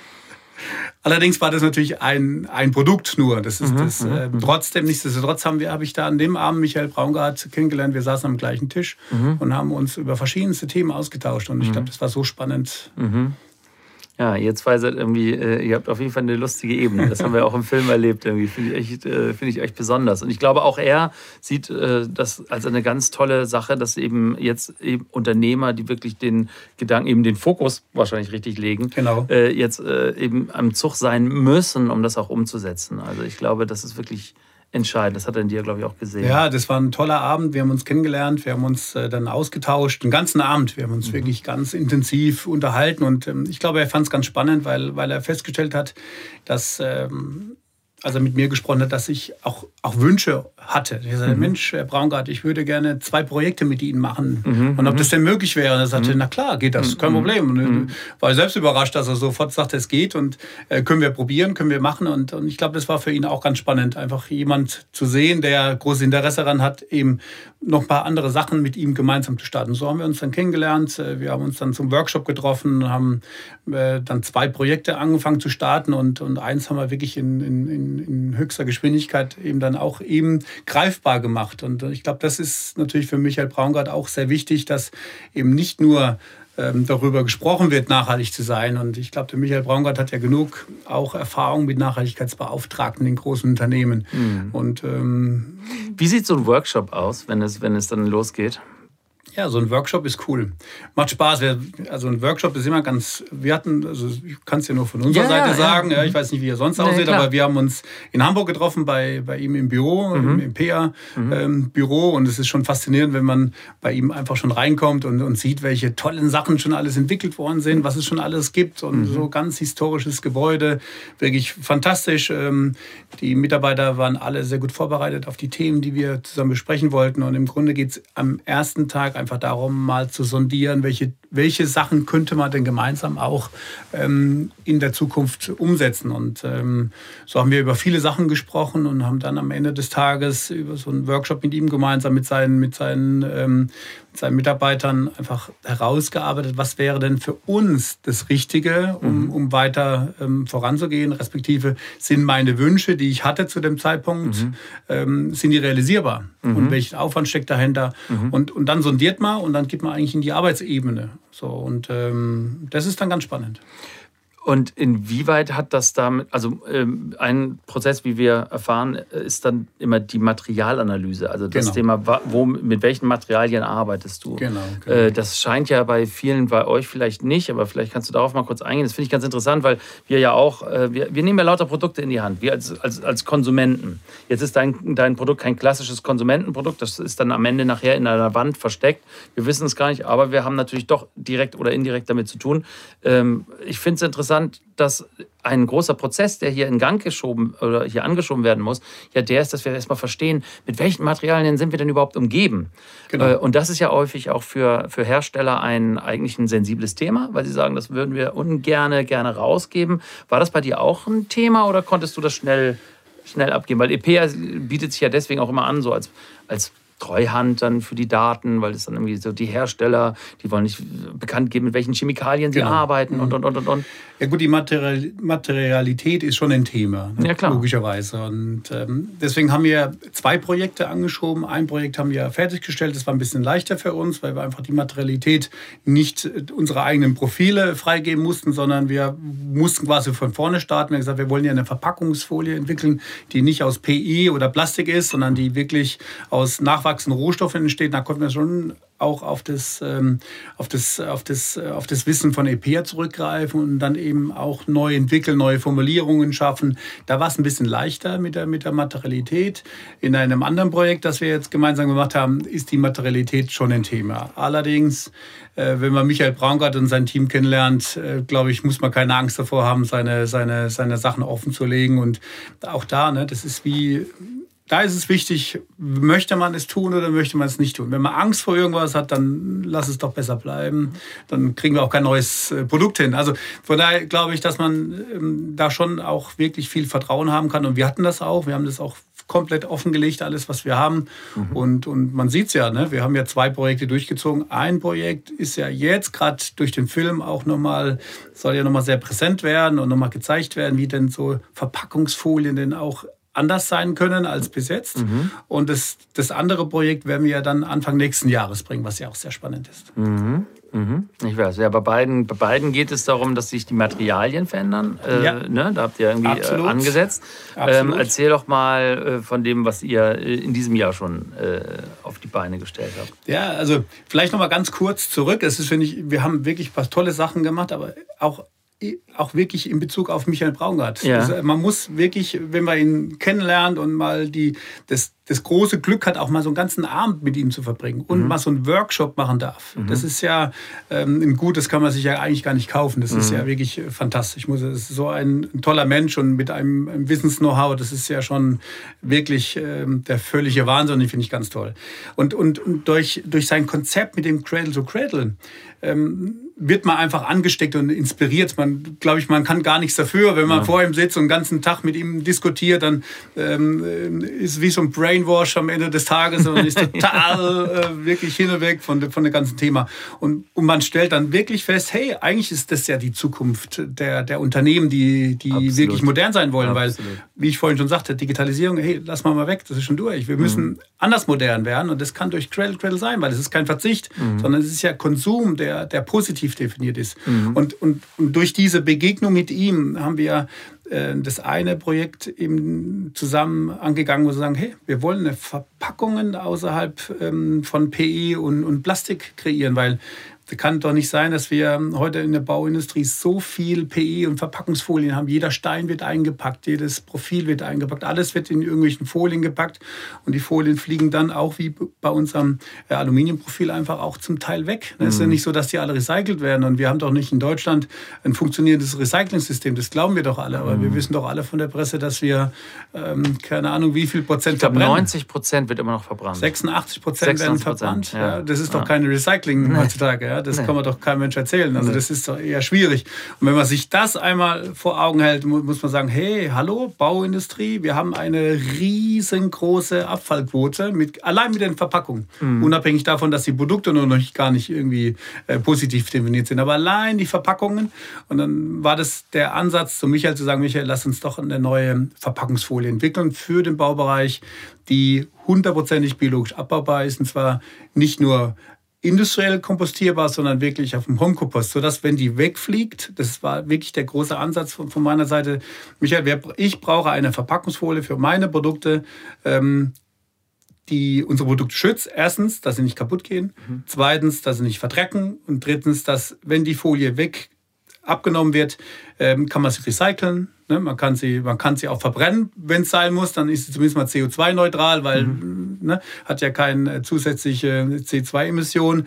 Allerdings war das natürlich ein, ein Produkt nur. Das ist mhm, das. Äh, trotzdem, nichtsdestotrotz haben wir, habe ich da an dem Abend Michael Braungart kennengelernt. Wir saßen am gleichen Tisch mhm. und haben uns über verschiedenste Themen ausgetauscht. Und ich mhm. glaube, das war so spannend. Mhm. Ja, ihr zwei seid irgendwie, äh, ihr habt auf jeden Fall eine lustige Ebene. Das haben wir auch im Film erlebt. Irgendwie finde ich echt, äh, finde ich echt besonders. Und ich glaube, auch er sieht äh, das als eine ganz tolle Sache, dass eben jetzt eben Unternehmer, die wirklich den Gedanken, eben den Fokus wahrscheinlich richtig legen, genau. äh, jetzt äh, eben am Zug sein müssen, um das auch umzusetzen. Also ich glaube, das ist wirklich entscheidend. Das hat er in dir, glaube ich, auch gesehen. Ja, das war ein toller Abend. Wir haben uns kennengelernt, wir haben uns äh, dann ausgetauscht, den ganzen Abend. Wir haben uns mhm. wirklich ganz intensiv unterhalten und ähm, ich glaube, er fand es ganz spannend, weil, weil er festgestellt hat, dass, ähm, als er mit mir gesprochen hat, dass ich auch, auch Wünsche hatte. Ich sagte, mhm. Mensch, Herr Braungart, ich würde gerne zwei Projekte mit Ihnen machen mhm. und ob das denn möglich wäre. Und er sagte, mhm. na klar, geht das, kein mhm. Problem. Und mhm. war selbst überrascht, dass er sofort sagte, es geht und äh, können wir probieren, können wir machen. Und, und ich glaube, das war für ihn auch ganz spannend, einfach jemand zu sehen, der großes Interesse daran hat, eben noch ein paar andere Sachen mit ihm gemeinsam zu starten. So haben wir uns dann kennengelernt. Wir haben uns dann zum Workshop getroffen, haben äh, dann zwei Projekte angefangen zu starten und, und eins haben wir wirklich in, in, in höchster Geschwindigkeit eben dann auch eben greifbar gemacht. Und ich glaube, das ist natürlich für Michael Braungart auch sehr wichtig, dass eben nicht nur ähm, darüber gesprochen wird, nachhaltig zu sein. Und ich glaube, der Michael Braungart hat ja genug auch Erfahrung mit Nachhaltigkeitsbeauftragten in großen Unternehmen. Mhm. Und, ähm, wie sieht so ein Workshop aus, wenn es, wenn es dann losgeht? Ja, so ein Workshop ist cool. Macht Spaß. Also ein Workshop ist immer ganz... Wir hatten, also ich kann es ja nur von unserer ja, Seite sagen, ja. Ja, ich weiß nicht, wie er sonst nee, aussieht, klar. aber wir haben uns in Hamburg getroffen, bei, bei ihm im Büro, mhm. im, im P A-Büro. Mhm. Und es ist schon faszinierend, wenn man bei ihm einfach schon reinkommt und, und sieht, welche tollen Sachen schon alles entwickelt worden sind, was es schon alles gibt. Und mhm. so ganz historisches Gebäude, wirklich fantastisch. Die Mitarbeiter waren alle sehr gut vorbereitet auf die Themen, die wir zusammen besprechen wollten. Und im Grunde geht es am ersten Tag einfach darum, mal zu sondieren, welche, welche Sachen könnte man denn gemeinsam auch ähm, in der Zukunft umsetzen. Und ähm, so haben wir über viele Sachen gesprochen und haben dann am Ende des Tages über so einen Workshop mit ihm gemeinsam mit seinen, mit seinen, ähm, mit seinen Mitarbeitern einfach herausgearbeitet, was wäre denn für uns das Richtige, um, mhm. um weiter ähm, voranzugehen, respektive sind meine Wünsche, die ich hatte zu dem Zeitpunkt, mhm. ähm, sind die realisierbar? Mhm. Und welchen Aufwand steckt dahinter? Mhm. Und, und dann sondiert man und dann geht man eigentlich in die Arbeitsebene. So, und ähm, das ist dann ganz spannend. Und inwieweit hat das damit, also ähm, ein Prozess, wie wir erfahren, ist dann immer die Materialanalyse. Also das genau. Thema, wo, mit welchen Materialien arbeitest du? Genau, genau. Äh, das scheint ja bei vielen, bei euch vielleicht nicht, aber vielleicht kannst du darauf mal kurz eingehen. Das finde ich ganz interessant, weil wir ja auch, äh, wir, wir nehmen ja lauter Produkte in die Hand, wir als, als, als Konsumenten. Jetzt ist dein, dein Produkt kein klassisches Konsumentenprodukt, das ist dann am Ende nachher in einer Wand versteckt. Wir wissen es gar nicht, aber wir haben natürlich doch direkt oder indirekt damit zu tun. Ähm, ich finde es interessant, dass ein großer Prozess, der hier in Gang geschoben oder hier angeschoben werden muss, ja der ist, dass wir erstmal verstehen, mit welchen Materialien sind wir denn überhaupt umgeben. Genau. Und das ist ja häufig auch für, für Hersteller ein eigentlich ein sensibles Thema, weil sie sagen, das würden wir ungerne gerne rausgeben. War das bei dir auch ein Thema oder konntest du das schnell, schnell abgeben? Weil E P A bietet sich ja deswegen auch immer an, so als, als Treuhand dann für die Daten, weil es dann irgendwie so die Hersteller, die wollen nicht bekannt geben, mit welchen Chemikalien sie genau. arbeiten und, und, und, und, und. Ja gut, die Material- Materialität ist schon ein Thema, ne? Ja, klar. Logischerweise. Und ähm, deswegen haben wir zwei Projekte angeschoben. Ein Projekt haben wir fertiggestellt, das war ein bisschen leichter für uns, weil wir einfach die Materialität nicht unsere eigenen Profile freigeben mussten, sondern wir mussten quasi von vorne starten. Wir haben gesagt, wir wollen ja eine Verpackungsfolie entwickeln, die nicht aus P E oder Plastik ist, sondern die wirklich aus nachwachsenden Rohstoffen entsteht. Da konnten wir schon auch auf das, ähm, auf das, auf das, auf das Wissen von E P A zurückgreifen und dann eben auch neu entwickeln, neue Formulierungen schaffen. Da war es ein bisschen leichter mit der, mit der Materialität. In einem anderen Projekt, das wir jetzt gemeinsam gemacht haben, ist die Materialität schon ein Thema. Allerdings, äh, wenn man Michael Braungart und sein Team kennenlernt, äh, glaube ich, muss man keine Angst davor haben, seine, seine, seine Sachen offen zu legen. Und auch da, ne, das ist wie... Da ist es wichtig, möchte man es tun oder möchte man es nicht tun. Wenn man Angst vor irgendwas hat, dann lass es doch besser bleiben. Dann kriegen wir auch kein neues Produkt hin. Also von daher glaube ich, dass man ähm, da schon auch wirklich viel Vertrauen haben kann. Und wir hatten das auch. Wir haben das auch komplett offengelegt, alles, was wir haben. Mhm. Und, und man sieht es ja, ne? Wir haben ja zwei Projekte durchgezogen. Ein Projekt ist ja jetzt gerade durch den Film auch nochmal, soll ja nochmal sehr präsent werden und nochmal gezeigt werden, wie denn so Verpackungsfolien denn auch anders sein können als bis jetzt. Mhm. Und das, das andere Projekt werden wir ja dann Anfang nächsten Jahres bringen, was ja auch sehr spannend ist. Mhm. Mhm. Ich weiß, ja, bei beiden, bei beiden geht es darum, dass sich die Materialien verändern. Äh, ja. ne? Da habt ihr irgendwie äh, angesetzt. Ähm, erzähl doch mal äh, von dem, was ihr in diesem Jahr schon äh, auf die Beine gestellt habt. Ja, also vielleicht noch mal ganz kurz zurück. Es ist, finde ich, wir haben wirklich ein paar tolle Sachen gemacht, aber auch auch wirklich in Bezug auf Michael Braungart. Ja. Also man muss wirklich, wenn man ihn kennenlernt und mal die, das, das große Glück hat, auch mal so einen ganzen Abend mit ihm zu verbringen und mhm. mal so einen Workshop machen darf. Mhm. Das ist ja ähm, ein Gut, das kann man sich ja eigentlich gar nicht kaufen. Das mhm. ist ja wirklich fantastisch. Das ist so ein, ein toller Mensch und mit einem, einem Wissens-Know-how, das ist ja schon wirklich ähm, der völlige Wahnsinn, den finde ich ganz toll. Und, und, und durch, durch sein Konzept mit dem Cradle to Cradle ähm, wird man einfach angesteckt und inspiriert. Man, glaube ich, man kann gar nichts dafür. Wenn man ja. vor ihm sitzt und den ganzen Tag mit ihm diskutiert, dann ähm, ist wie so ein Brainwash am Ende des Tages und ist total äh, wirklich hin und weg von, von dem ganzen Thema. Und, und man stellt dann wirklich fest, hey, eigentlich ist das ja die Zukunft der, der Unternehmen, die, die wirklich modern sein wollen. Absolut. Weil, wie ich vorhin schon sagte, Digitalisierung, hey, lass mal mal weg, das ist schon durch. Wir müssen mhm. anders modern werden und das kann durch Cradle Cradle sein, weil es ist kein Verzicht, mhm. sondern es ist ja Konsum, der, der positiv positiv definiert ist. Mhm. Und, und, und durch diese Begegnung mit ihm haben wir äh, das eine Projekt eben zusammen angegangen, wo wir sagen, hey, wir wollen eine Verpackungen außerhalb ähm, von P E und, und Plastik kreieren, weil es kann doch nicht sein, dass wir heute in der Bauindustrie so viel P E und Verpackungsfolien haben. Jeder Stein wird eingepackt, jedes Profil wird eingepackt, alles wird in irgendwelchen Folien gepackt und die Folien fliegen dann auch wie bei unserem Aluminiumprofil einfach auch zum Teil weg. Es mhm. ist ja nicht so, dass die alle recycelt werden und wir haben doch nicht in Deutschland ein funktionierendes Recycling-System. Das glauben wir doch alle, aber mhm. wir wissen doch alle von der Presse, dass wir ähm, keine Ahnung wie viel Prozent ich glaub, verbrennen. neunzig Prozent wird immer noch verbrannt. sechsundachtzig Prozent werden verbrannt. Ja. Ja, das ist doch ja. kein Recycling nee. heutzutage. Ja. Das nee. kann man doch keinem Mensch erzählen. Also nee. das ist doch eher schwierig. Und wenn man sich das einmal vor Augen hält, muss man sagen, hey, hallo, Bauindustrie, wir haben eine riesengroße Abfallquote, mit, allein mit den Verpackungen. Mhm. Unabhängig davon, dass die Produkte noch nicht, gar nicht irgendwie äh, positiv definiert sind. Aber allein die Verpackungen. Und dann war das der Ansatz zu Michael zu sagen, Michael, lass uns doch eine neue Verpackungsfolie entwickeln für den Baubereich, die hundertprozentig biologisch abbaubar ist. Und zwar nicht nur industriell kompostierbar, sondern wirklich auf dem Homekompost, sodass, wenn die wegfliegt, das war wirklich der große Ansatz von, von meiner Seite, Michael, ich brauche eine Verpackungsfolie für meine Produkte, ähm, die unsere Produkte schützt. Erstens, dass sie nicht kaputt gehen. Mhm. Zweitens, dass sie nicht verdrecken. Und drittens, dass, wenn die Folie weg abgenommen wird, ähm, kann man sie recyceln. Ne? Man kann sie, man kann sie auch verbrennen, wenn es sein muss. Dann ist sie zumindest mal C O zwei neutral, weil mhm. ne, hat ja keine zusätzliche C O zwei Emission.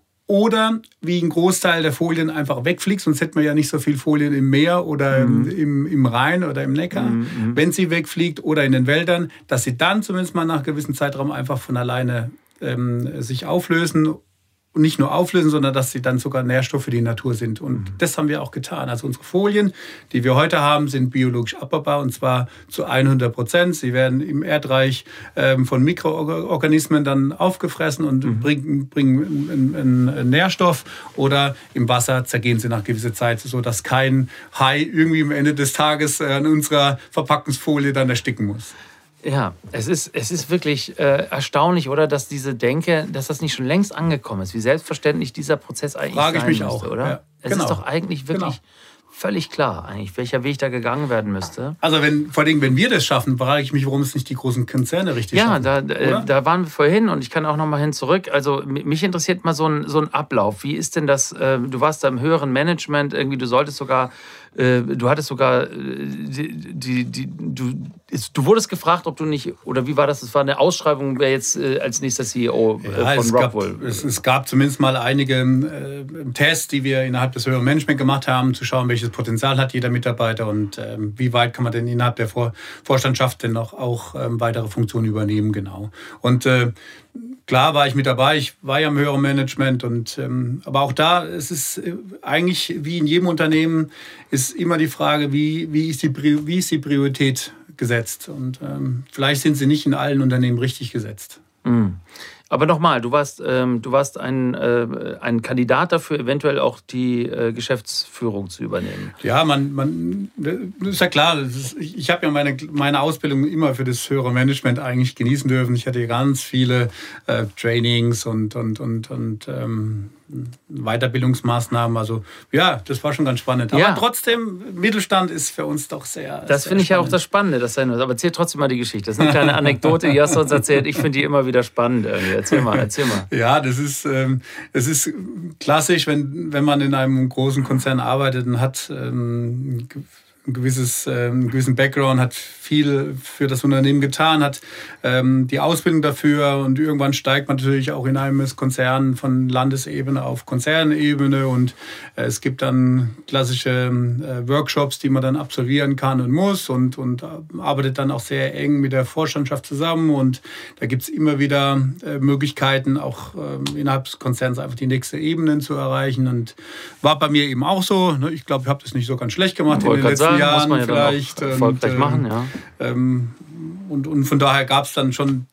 Oder wie ein Großteil der Folien einfach wegfliegt, sonst hätten wir ja nicht so viel Folien im Meer oder mhm. im, im Rhein oder im Neckar. Mhm. Wenn sie wegfliegt oder in den Wäldern, dass sie dann zumindest mal nach einem gewissen Zeitraum einfach von alleine ähm, sich auflösen. Und nicht nur auflösen, sondern dass sie dann sogar Nährstoff für die Natur sind. Und mhm. das haben wir auch getan. Also unsere Folien, die wir heute haben, sind biologisch abbaubar und zwar zu hundert Prozent. Sie werden im Erdreich ähm, von Mikroorganismen dann aufgefressen und mhm. bringen, bringen einen, einen, einen Nährstoff, oder im Wasser zergehen sie nach gewisser Zeit, sodass kein Hai irgendwie am Ende des Tages an unserer Verpackungsfolie dann ersticken muss. Ja, es ist, es ist wirklich äh, erstaunlich, oder, dass diese Denke, dass das nicht schon längst angekommen ist, wie selbstverständlich dieser Prozess eigentlich Frage sein ich mich müsste, auch, oder? Ja, es genau. ist doch eigentlich wirklich genau. völlig klar, eigentlich, welcher Weg da gegangen werden müsste. Also wenn, vor allem, wenn wir das schaffen, frage ich mich, warum es nicht die großen Konzerne richtig ja, schaffen. Ja, da, äh, da waren wir vorhin und ich kann auch noch mal hin zurück. Also mich interessiert mal so ein, so ein Ablauf. Wie ist denn das, äh, du warst da im höheren Management, irgendwie, du solltest sogar, äh, du hattest sogar, äh, die, die, die, du, ist, du wurdest gefragt, ob du nicht, oder wie war das, es war eine Ausschreibung, wer jetzt äh, als nächster C E O äh, ja, von es Rockwool. Gab, es, es gab zumindest mal einige äh, Tests, die wir innerhalb des höheren Management gemacht haben, zu schauen, welches Potenzial hat jeder Mitarbeiter und ähm, wie weit kann man denn innerhalb der Vor- Vorstandschaft denn noch auch ähm, weitere Funktionen übernehmen, genau. Und äh, klar war ich mit dabei, ich war ja im höheren Management, und, ähm, aber auch da, es ist äh, eigentlich wie in jedem Unternehmen, ist immer die Frage, wie, wie, ist, die, wie ist die Priorität gesetzt, und ähm, vielleicht sind sie nicht in allen Unternehmen richtig gesetzt. Mhm. Aber nochmal, du warst, ähm, du warst ein, äh, ein Kandidat dafür, eventuell auch die äh, Geschäftsführung zu übernehmen. Ja, man, man das ist ja klar. Das ist, ich habe ja meine, meine Ausbildung immer für das höhere Management eigentlich genießen dürfen. Ich hatte ganz viele äh, Trainings und, und, und, und ähm, Weiterbildungsmaßnahmen. Also ja, das war schon ganz spannend. Aber ja. trotzdem, Mittelstand ist für uns doch sehr Das finde ich ja auch das Spannende. Das sein muss. Aber erzähl trotzdem mal die Geschichte. Das ist eine kleine Anekdote, die hast du uns erzählt. Ich finde die immer wieder spannend irgendwie. Erzähl mal, erzähl mal. Ja, das ist, ähm, das ist klassisch, wenn, wenn man in einem großen Konzern arbeitet und hat ähm, ein gewisses, äh, einen gewissen Background, hat viel für das Unternehmen getan, hat ähm, die Ausbildung dafür, und irgendwann steigt man natürlich auch in einem Konzern von Landesebene auf Konzernebene, und äh, es gibt dann klassische äh, Workshops, die man dann absolvieren kann und muss, und, und äh, arbeitet dann auch sehr eng mit der Vorstandschaft zusammen, und da gibt es immer wieder äh, Möglichkeiten, auch äh, innerhalb des Konzerns einfach die nächste Ebene zu erreichen, und war bei mir eben auch so. Ne? Ich glaube, ich habe das nicht so ganz schlecht gemacht in den letzten sagen, Jahren muss man ja vielleicht. Dann auch erfolgreich und, machen, ja. Ähm, und, und von daher gab es dann schon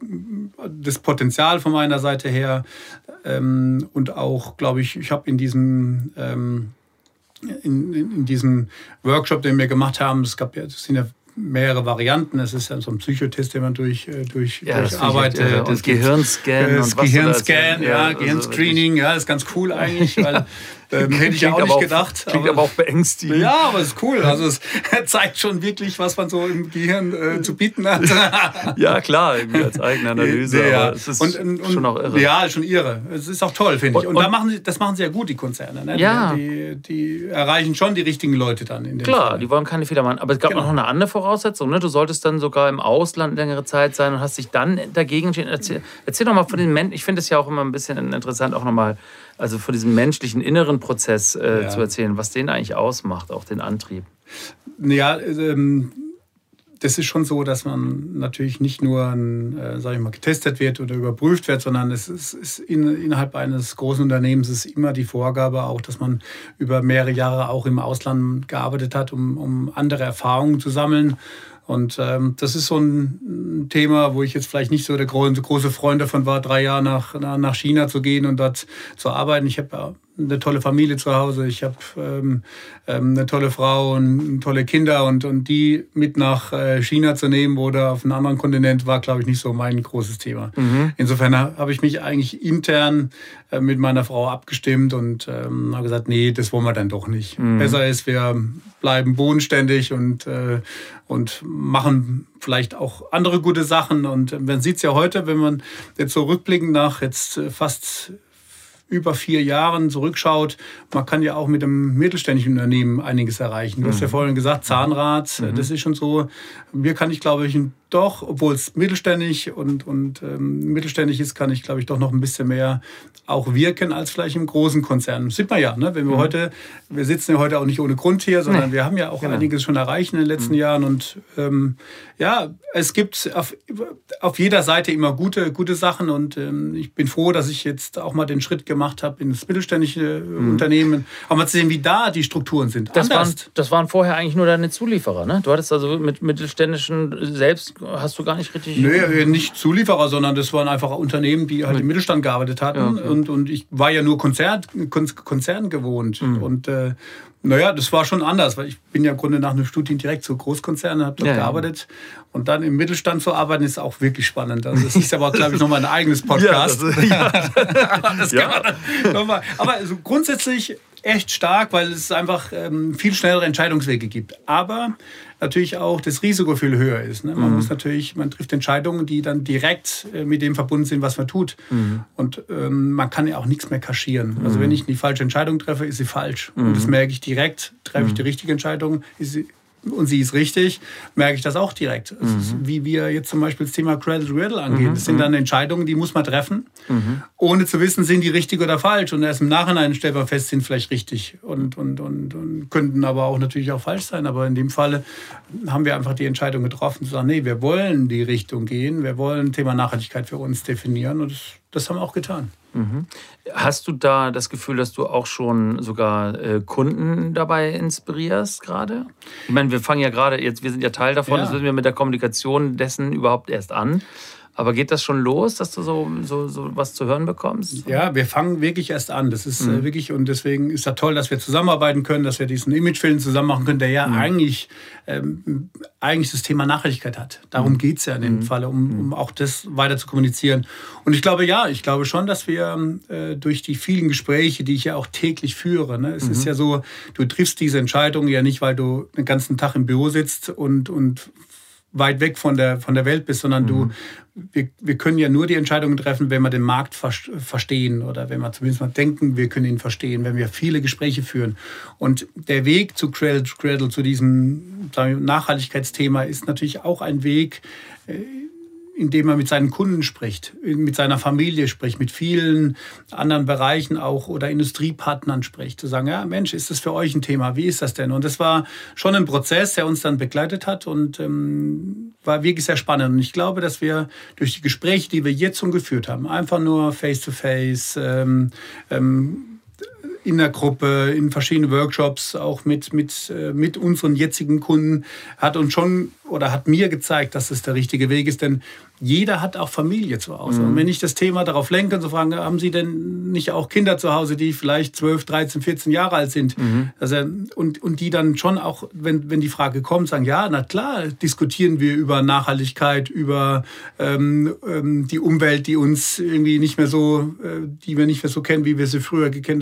das Potenzial von meiner Seite her, ähm, und auch, glaube ich, ich habe in diesem ähm, in, in diesem Workshop, den wir gemacht haben, es gab ja, das sind ja mehrere Varianten. Es ist ja so ein Psychotest, den man durch, durch, ja, durcharbeitet. Das, das Gehirnscan. Das und Gehirnscan, was ja, ja, Gehirnscreening, ja, das ist ganz cool eigentlich, weil Ähm, hätte ich ja auch nicht gedacht. Auch, klingt aber, aber auch beängstigend. Ja, aber es ist cool. Also es zeigt schon wirklich, was man so im Gehirn äh, zu bieten hat. Ja, klar, irgendwie als eigene Analyse. Ja, ja. Aber es ist und, und, schon auch irre. Ja, schon irre. Es ist auch toll, finde ich. Und, und, und da machen sie, das machen sie ja gut, die Konzerne. Ne? Ja. Die, die erreichen schon die richtigen Leute dann. In dem Klar, Fall. Die wollen keine Fehler machen. Aber es gab genau. noch eine andere Voraussetzung. Ne? Du solltest dann sogar im Ausland längere Zeit sein und hast dich dann dagegen entschieden. Erzähl, erzähl doch mal von den Menschen. Ich finde es ja auch immer ein bisschen interessant, auch nochmal, also von diesem menschlichen inneren Prozess äh, ja. zu erzählen, was den eigentlich ausmacht, auch den Antrieb. Ja, ähm, das ist schon so, dass man natürlich nicht nur äh, sag ich mal, getestet wird oder überprüft wird, sondern es ist, ist in, innerhalb eines großen Unternehmens ist immer die Vorgabe auch, dass man über mehrere Jahre auch im Ausland gearbeitet hat, um, um andere Erfahrungen zu sammeln. Und ähm, das ist so ein Thema, wo ich jetzt vielleicht nicht so der große, große Freund davon war, drei Jahre nach, nach China zu gehen und dort zu arbeiten. Ich habe ja eine tolle Familie zu Hause, ich habe ähm, eine tolle Frau und tolle Kinder und, und die mit nach China zu nehmen oder auf einen anderen Kontinent war, glaube ich, nicht so mein großes Thema. Mhm. Insofern habe ich mich eigentlich intern äh, mit meiner Frau abgestimmt und ähm, habe gesagt, nee, das wollen wir dann doch nicht. Mhm. Besser ist, wir bleiben bodenständig und, äh, und machen vielleicht auch andere gute Sachen. Und man sieht es ja heute, wenn man jetzt so rückblickend nach jetzt fast über vier Jahren zurückschaut, man kann ja auch mit einem mittelständischen Unternehmen einiges erreichen. Du hast ja vorhin gesagt, Zahnrad, mhm. das ist schon so. Mir kann ich, glaube ich, doch, obwohl es mittelständig und, und ähm, mittelständig ist, kann ich, glaube ich, doch noch ein bisschen mehr auch wirken als vielleicht im großen Konzern. Das sieht man ja, ne? Wenn wir mhm. heute, wir sitzen ja heute auch nicht ohne Grund hier, sondern nee. wir haben ja auch genau. einiges schon erreicht in den letzten mhm. Jahren. Und ähm, ja, es gibt auf, auf jeder Seite immer gute, gute Sachen. Und ähm, ich bin froh, dass ich jetzt auch mal den Schritt gemacht habe in das mittelständische mhm. Unternehmen. Aber mal zu sehen, wie da die Strukturen sind. Das waren, das waren vorher eigentlich nur deine Zulieferer, ne? Du hattest also mit mittelständischen selbst hast du gar nicht richtig... Nö, nicht Zulieferer, sondern das waren einfach Unternehmen, die halt im Mittelstand gearbeitet hatten. Ja, okay. und, und ich war ja nur Konzern, Konzern gewohnt. Mhm. Und äh, naja, das war schon anders, weil ich bin ja im Grunde nach einem Studium direkt zu Großkonzernen, habe dort ja, gearbeitet. Ja. Und dann im Mittelstand zu arbeiten, ist auch wirklich spannend. Also das ist aber, glaube ich, nochmal ein eigenes Podcast. Ja, das, ja. das kann ja. man noch mal. Aber also grundsätzlich echt stark, weil es einfach ähm, viel schnellere Entscheidungswege gibt. Aber natürlich auch das Risiko viel höher ist. Ne? Man mhm. muss natürlich, man trifft Entscheidungen, die dann direkt äh, mit dem verbunden sind, was man tut. Mhm. Und ähm, man kann ja auch nichts mehr kaschieren. Mhm. Also wenn ich die falsche Entscheidung treffe, ist sie falsch. Mhm. Und das merke ich direkt. Treffe ich die richtige Entscheidung, ist sie und sie ist richtig, merke ich das auch direkt. Mhm. Ist, wie wir jetzt zum Beispiel das Thema Cradle to Cradle angehen. Mhm. Das sind dann Entscheidungen, die muss man treffen, mhm. ohne zu wissen, sind die richtig oder falsch. Und erst im Nachhinein stellt man fest, sind vielleicht richtig und, und, und, und könnten aber auch natürlich auch falsch sein. Aber in dem Fall haben wir einfach die Entscheidung getroffen, zu sagen, nee, wir wollen die Richtung gehen, wir wollen Thema Nachhaltigkeit für uns definieren und das, das haben wir auch getan. Mhm. Hast du da das Gefühl, dass du auch schon sogar äh, Kunden dabei inspirierst gerade? Ich meine, wir fangen ja gerade jetzt, wir sind ja Teil davon, ja. das wissen wir mit der Kommunikation dessen überhaupt erst an. Aber geht das schon los, dass du so, so, so was zu hören bekommst? Ja, wir fangen wirklich erst an. Das ist mhm. äh, wirklich, und deswegen ist es toll, dass wir zusammenarbeiten können, dass wir diesen Imagefilm zusammen machen können, der ja mhm. eigentlich, ähm, eigentlich das Thema Nachhaltigkeit hat. Darum mhm. geht es ja in dem mhm. Fall, um, um auch das weiter zu kommunizieren. Und ich glaube, ja, ich glaube schon, dass wir äh, durch die vielen Gespräche, die ich ja auch täglich führe, ne, es mhm. ist ja so, du triffst diese Entscheidung ja nicht, weil du den ganzen Tag im Büro sitzt und, und weit weg von der, von der Welt bist, sondern mhm. du, wir, wir können ja nur die Entscheidungen treffen, wenn wir den Markt verstehen oder wenn wir zumindest mal denken, wir können ihn verstehen, wenn wir viele Gespräche führen. Und der Weg zu Cradle to Cradle, zu diesem Nachhaltigkeitsthema, ist natürlich auch ein Weg, indem man mit seinen Kunden spricht, mit seiner Familie spricht, mit vielen anderen Bereichen auch oder Industriepartnern spricht. Zu sagen, ja Mensch, ist das für euch ein Thema? Wie ist das denn? Und das war schon ein Prozess, der uns dann begleitet hat und ähm, war wirklich sehr spannend. Und ich glaube, dass wir durch die Gespräche, die wir jetzt schon geführt haben, einfach nur face-to-face, ähm, ähm, in der Gruppe, in verschiedenen Workshops, auch mit, mit, mit unseren jetzigen Kunden, hat uns schon oder hat mir gezeigt, dass es der richtige Weg ist. Denn jeder hat auch Familie zu Hause. Mhm. Und wenn ich das Thema darauf lenke und so fragen, haben Sie denn nicht auch Kinder zu Hause, die vielleicht zwölf, dreizehn, vierzehn Jahre alt sind? Mhm. Also, und, und die dann schon auch, wenn, wenn die Frage kommt, sagen, ja, na klar, diskutieren wir über Nachhaltigkeit, über ähm, ähm, die Umwelt, die uns irgendwie nicht mehr so, äh, die wir nicht mehr so kennen, wie wir sie früher gekannt, gekannt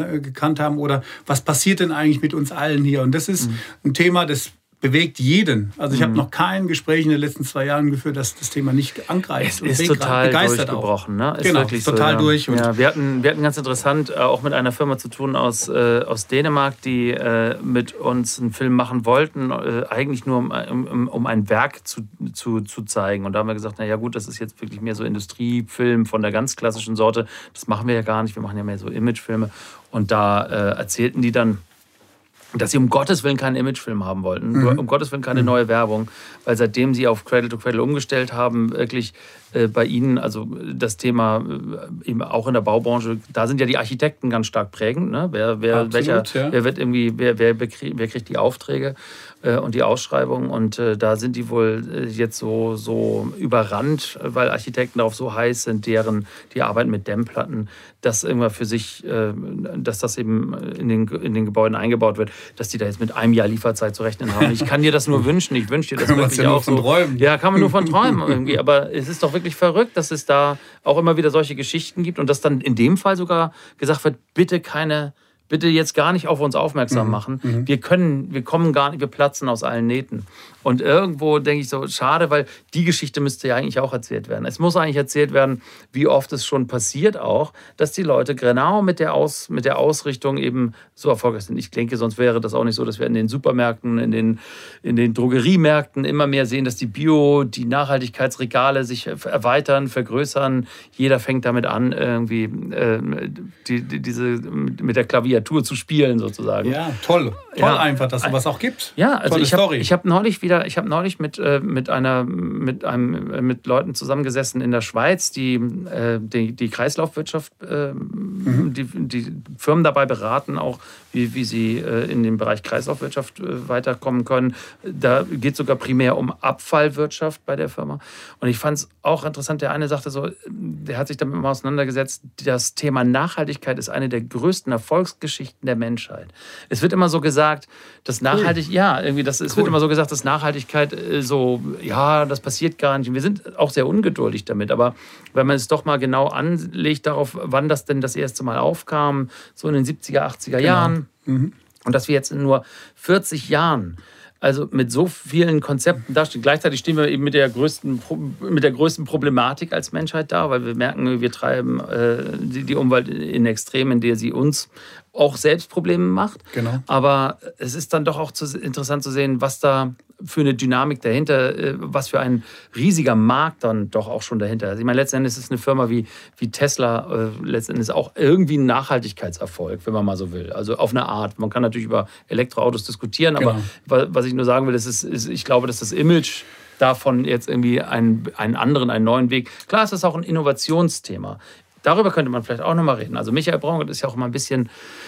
genannt haben, oder was passiert denn eigentlich mit uns allen hier? Und das ist mhm. ein Thema, das bewegt jeden. Also ich mhm. habe noch kein Gespräch in den letzten zwei Jahren geführt, dass das Thema nicht angreift. Es ist total durchgebrochen. Ne? Ist genau, wirklich total so, durch. Ja. Ja, wir, hatten, wir hatten ganz interessant äh, auch mit einer Firma zu tun aus, äh, aus Dänemark, die äh, mit uns einen Film machen wollten, äh, eigentlich nur um, um, um ein Werk zu, zu, zu zeigen. Und da haben wir gesagt, na ja gut, das ist jetzt wirklich mehr so Industriefilm von der ganz klassischen Sorte. Das machen wir ja gar nicht. Wir machen ja mehr so Imagefilme. Und da äh, erzählten die dann, dass sie um Gottes Willen keinen Imagefilm haben wollten, mhm. um Gottes Willen keine neue Werbung, weil seitdem sie auf Cradle to Cradle umgestellt haben, wirklich äh, bei ihnen, also das Thema äh, eben auch in der Baubranche, da sind ja die Architekten ganz stark prägend, ne? Wer, wer, Absolut, welcher, ja. wer wird irgendwie, wer, wer, bekrieg, wer kriegt die Aufträge äh, und die Ausschreibungen, und äh, da sind die wohl äh, jetzt so, so überrannt, weil Architekten darauf so heiß sind, deren, die arbeiten mit Dämmplatten, dass irgendwann für sich, äh, dass das eben in den, in den Gebäuden eingebaut wird, dass die da jetzt mit einem Jahr Lieferzeit zu rechnen haben. Ich kann dir das nur wünschen. Ich wünsche dir das wirklich ja auch nur so. Von träumen. Ja, kann man nur von träumen irgendwie. Aber es ist doch wirklich verrückt, dass es da auch immer wieder solche Geschichten gibt und dass dann in dem Fall sogar gesagt wird, bitte keine, bitte jetzt gar nicht auf uns aufmerksam machen. Mhm. Wir können, wir kommen gar nicht, wir platzen aus allen Nähten. Und irgendwo denke ich so, schade, weil die Geschichte müsste ja eigentlich auch erzählt werden. Es muss eigentlich erzählt werden, wie oft es schon passiert auch, dass die Leute genau mit der, Aus, mit der Ausrichtung eben so erfolgreich sind. Ich denke, sonst wäre das auch nicht so, dass wir in den Supermärkten, in den, in den Drogeriemärkten immer mehr sehen, dass die Bio-, die Nachhaltigkeitsregale sich erweitern, vergrößern. Jeder fängt damit an, irgendwie äh, die, die, diese, mit der Klaviatur zu spielen sozusagen. Ja, toll. Toll ja. Einfach, dass es sowas auch gibt. Ja, also Tolle ich habe hab neulich wieder Ich habe neulich mit, äh, mit, einer, mit, einem, äh, mit Leuten zusammengesessen in der Schweiz, die äh, die, die Kreislaufwirtschaft, äh, mhm. die, die Firmen dabei beraten, auch wie, wie sie äh, in den Bereich Kreislaufwirtschaft äh, weiterkommen können. Da geht es sogar primär um Abfallwirtschaft bei der Firma. Und ich fand es auch interessant, der eine sagte so, der hat sich damit mal auseinandergesetzt, das Thema Nachhaltigkeit ist eine der größten Erfolgsgeschichten der Menschheit. Es wird immer so gesagt, dass Nachhaltig, cool. ja, irgendwie, das, es cool. wird immer so gesagt, dass Nachhaltigkeit so, ja, das passiert gar nicht. Und wir sind auch sehr ungeduldig damit. Aber wenn man es doch mal genau anlegt darauf, wann das denn das erste Mal aufkam, so in den siebziger, achtziger genau. Jahren, mhm. und dass wir jetzt in nur vierzig Jahren also mit so vielen Konzepten da stehen. Gleichzeitig stehen wir eben mit der größten, mit der größten Problematik als Menschheit da, weil wir merken, wir treiben äh, die, die Umwelt in Extremen, in der sie uns auch selbst Probleme macht. Genau. Aber es ist dann doch auch zu, interessant zu sehen, was da für eine Dynamik dahinter, äh, was für ein riesiger Markt dann doch auch schon dahinter ist. Ich meine, letzten Endes ist eine Firma wie, wie Tesla äh, letzten Endes auch irgendwie ein Nachhaltigkeitserfolg, wenn man mal so will. Also auf eine Art. Man kann natürlich über Elektroautos diskutieren, aber genau. was ich nur sagen will, ist, ist, ist, ich glaube, dass das Image davon jetzt irgendwie einen, einen anderen, einen neuen Weg. Klar, es ist auch ein Innovationsthema. Darüber könnte man vielleicht auch nochmal reden. Also Michael Braungart ist ja auch mal ein bisschen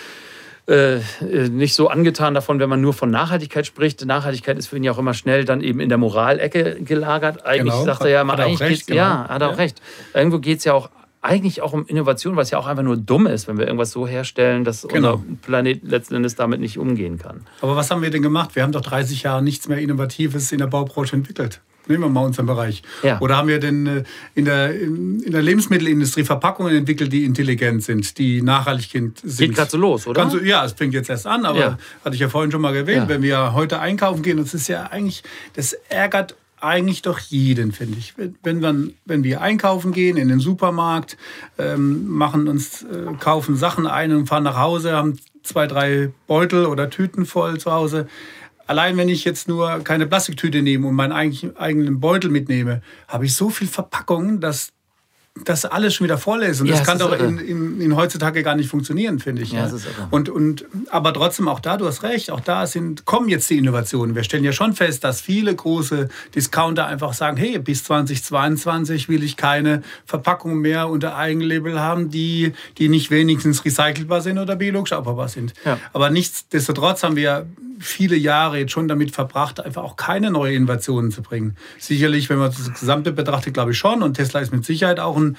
äh, nicht so angetan davon, wenn man nur von Nachhaltigkeit spricht. Nachhaltigkeit ist für ihn ja auch immer schnell dann eben in der Moralecke gelagert. Eigentlich genau. sagt er ja immer, eigentlich geht's, genau. ja, hat er auch ja. recht. Irgendwo geht es ja auch eigentlich auch um Innovation, was ja auch einfach nur dumm ist, wenn wir irgendwas so herstellen, dass genau. unser Planet letzten Endes damit nicht umgehen kann. Aber was haben wir denn gemacht? Wir haben doch dreißig Jahre nichts mehr Innovatives in der Baubranche entwickelt. Nehmen wir mal unseren Bereich. Ja. Oder haben wir denn in der, in der Lebensmittelindustrie Verpackungen entwickelt, die intelligent sind, die nachhaltig sind? Geht gerade so los, oder? Du, ja, es fängt jetzt erst an, aber ja. hatte ich ja vorhin schon mal erwähnt, ja. wenn wir heute einkaufen gehen, das ist ja eigentlich, das ärgert eigentlich doch jeden, finde ich. Wenn, man, wenn wir einkaufen gehen in den Supermarkt, ähm, machen uns, äh, kaufen Sachen ein und fahren nach Hause, haben zwei, drei Beutel oder Tüten voll zu Hause. Allein wenn ich jetzt nur keine Plastiktüte nehme und meinen eigenen Beutel mitnehme, habe ich so viel Verpackung, dass das alles schon wieder voll ist. Und ja, das kann doch in, in, in heutzutage gar nicht funktionieren, finde ich. Ja, ja. Ist und, und, aber trotzdem, auch da, du hast recht, auch da sind, kommen jetzt die Innovationen. Wir stellen ja schon fest, dass viele große Discounter einfach sagen, hey, bis zweitausendzweiundzwanzig will ich keine Verpackung mehr unter Eigenlabel haben, die, die nicht wenigstens recycelbar sind oder biologisch abbaubar sind. Ja. Aber nichtsdestotrotz haben wir viele Jahre jetzt schon damit verbracht, einfach auch keine neuen Innovationen zu bringen. Sicherlich, wenn man das Gesamte betrachtet, glaube ich schon. Und Tesla ist mit Sicherheit auch ein ein,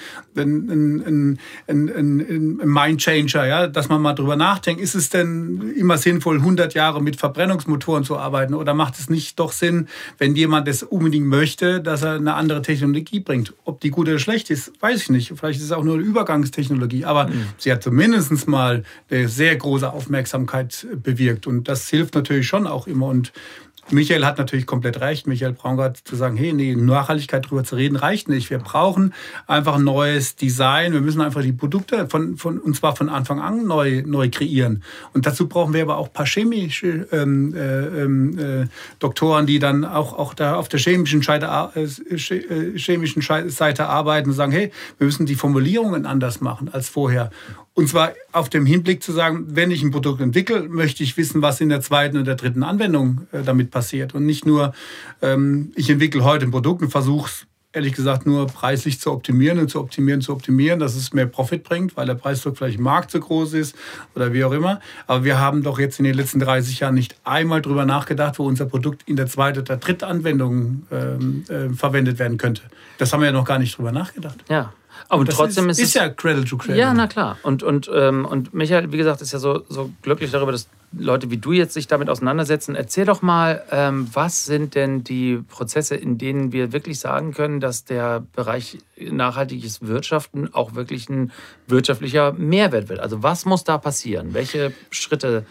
ein, ein, ein, ein Mindchanger, ja? Dass man mal drüber nachdenkt, ist es denn immer sinnvoll, hundert Jahre mit Verbrennungsmotoren zu arbeiten oder macht es nicht doch Sinn, wenn jemand das unbedingt möchte, dass er eine andere Technologie bringt? Ob die gut oder schlecht ist, weiß ich nicht. Vielleicht ist es auch nur eine Übergangstechnologie, aber mhm. sie hat zumindest mal eine sehr große Aufmerksamkeit bewirkt und das hilft natürlich schon auch immer und Michael hat natürlich komplett recht, Michael Braungart, zu sagen, hey, nee, Nachhaltigkeit drüber zu reden reicht nicht. Wir brauchen einfach ein neues Design. Wir müssen einfach die Produkte von, von und zwar von Anfang an neu, neu kreieren. Und dazu brauchen wir aber auch ein paar chemische ähm, äh, äh, Doktoren, die dann auch, auch da auf der chemischen Seite, äh, chemischen Seite arbeiten und sagen, hey, wir müssen die Formulierungen anders machen als vorher. Und zwar auf dem Hinblick zu sagen, wenn ich ein Produkt entwickle, möchte ich wissen, was in der zweiten und der dritten Anwendung äh, damit passiert. Und nicht nur, ähm, ich entwickle heute ein Produkt und versuche es, ehrlich gesagt, nur preislich zu optimieren und zu optimieren, zu optimieren, dass es mehr Profit bringt, weil der Preisdruck vielleicht im Markt zu groß ist oder wie auch immer. Aber wir haben doch jetzt in den letzten dreißig Jahren nicht einmal drüber nachgedacht, wo unser Produkt in der zweiten oder dritten Anwendung ähm, äh, verwendet werden könnte. Das haben wir ja noch gar nicht drüber nachgedacht. Ja. Aber das trotzdem ist, ist, ist ja Cradle to Cradle. Ja, na klar. Und, und, ähm, und Michael, wie gesagt, ist ja so, so glücklich darüber, dass Leute wie du jetzt sich damit auseinandersetzen. Erzähl doch mal, ähm, was sind denn die Prozesse, in denen wir wirklich sagen können, dass der Bereich nachhaltiges Wirtschaften auch wirklich ein wirtschaftlicher Mehrwert wird? Also was muss da passieren? Welche Schritte?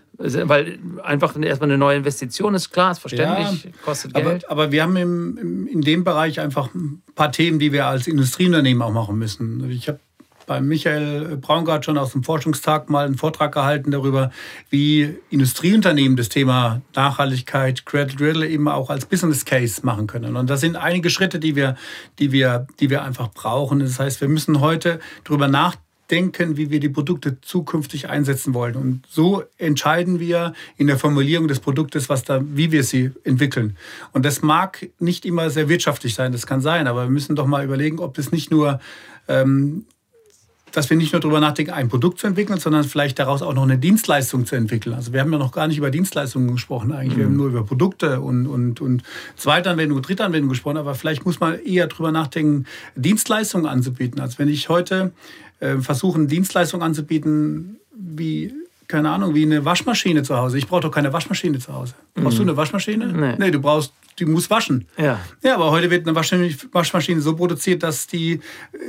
Weil einfach erstmal eine neue Investition ist, klar, ist verständlich, ja, kostet Geld. Aber, aber wir haben im, im, in dem Bereich einfach ein paar Themen, die wir als Industrieunternehmen auch machen müssen. Ich habe bei Michael Braungart schon aus dem Forschungstag mal einen Vortrag gehalten darüber, wie Industrieunternehmen das Thema Nachhaltigkeit, Cradle to Cradle eben auch als Business Case machen können. Und das sind einige Schritte, die wir, die wir, die wir einfach brauchen. Das heißt, wir müssen heute darüber nachdenken, denken, wie wir die Produkte zukünftig einsetzen wollen. Und so entscheiden wir in der Formulierung des Produktes, was da, wie wir sie entwickeln. Und das mag nicht immer sehr wirtschaftlich sein, das kann sein, aber wir müssen doch mal überlegen, ob das nicht nur, ähm, dass wir nicht nur darüber nachdenken, ein Produkt zu entwickeln, sondern vielleicht daraus auch noch eine Dienstleistung zu entwickeln. Also wir haben ja noch gar nicht über Dienstleistungen gesprochen eigentlich. Mhm. Wir haben nur über Produkte und, und, und Zweitanwendung und Drittanwendung gesprochen, aber vielleicht muss man eher darüber nachdenken, Dienstleistungen anzubieten. Also wenn ich heute versuchen, Dienstleistungen anzubieten, wie, keine Ahnung, wie eine Waschmaschine zu Hause. Ich brauche doch keine Waschmaschine zu Hause. Brauchst mhm. du eine Waschmaschine? Nee. Nee, du brauchst, die muss waschen. Ja. Ja, aber heute wird eine Waschmaschine so produziert, dass die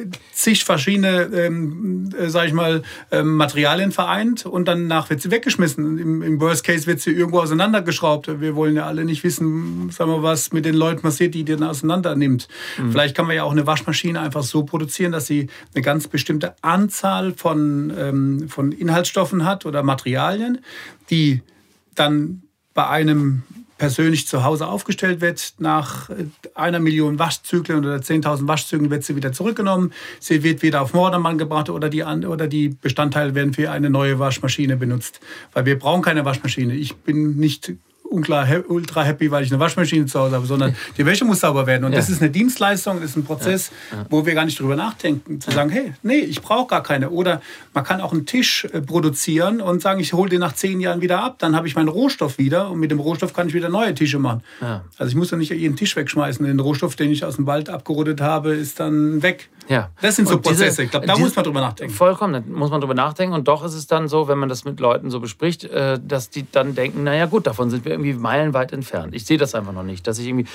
zig verschiedene, ähm, äh, sag ich mal, ähm, Materialien vereint und danach wird sie weggeschmissen. Im, Im Worst Case wird sie irgendwo auseinandergeschraubt. Wir wollen ja alle nicht wissen, sagen wir, was mit den Leuten passiert, die die dann auseinander nimmt. Mhm. Vielleicht kann man ja auch eine Waschmaschine einfach so produzieren, dass sie eine ganz bestimmte Anzahl von, ähm, von Inhaltsstoffen hat oder Materialien, die dann bei einem persönlich zu Hause aufgestellt wird. Nach einer Million Waschzyklen oder zehntausend Waschzyklen wird sie wieder zurückgenommen. Sie wird wieder auf Vordermann gebracht oder die, oder die Bestandteile werden für eine neue Waschmaschine benutzt. Weil wir brauchen keine Waschmaschine. Ich bin nicht unklar, ultra happy, weil ich eine Waschmaschine zu Hause habe, sondern die Wäsche muss sauber werden. Und ja. das ist eine Dienstleistung, das ist ein Prozess, ja. Ja. wo wir gar nicht drüber nachdenken. Zu sagen, hey, nee, ich brauche gar keine. Oder man kann auch einen Tisch produzieren und sagen, ich hole den nach zehn Jahren wieder ab, dann habe ich meinen Rohstoff wieder und mit dem Rohstoff kann ich wieder neue Tische machen. Ja. Also ich muss ja nicht jeden Tisch wegschmeißen. Den Rohstoff, den ich aus dem Wald abgerottet habe, ist dann weg. Ja. Das sind so und Prozesse. Diese, ich glaube, da diese, muss man drüber nachdenken. Vollkommen, da muss man drüber nachdenken. Und doch ist es dann so, wenn man das mit Leuten so bespricht, dass die dann denken, naja gut, davon sind wir irgendwie meilenweit entfernt. Ich sehe das einfach noch nicht, dass ich irgendwie...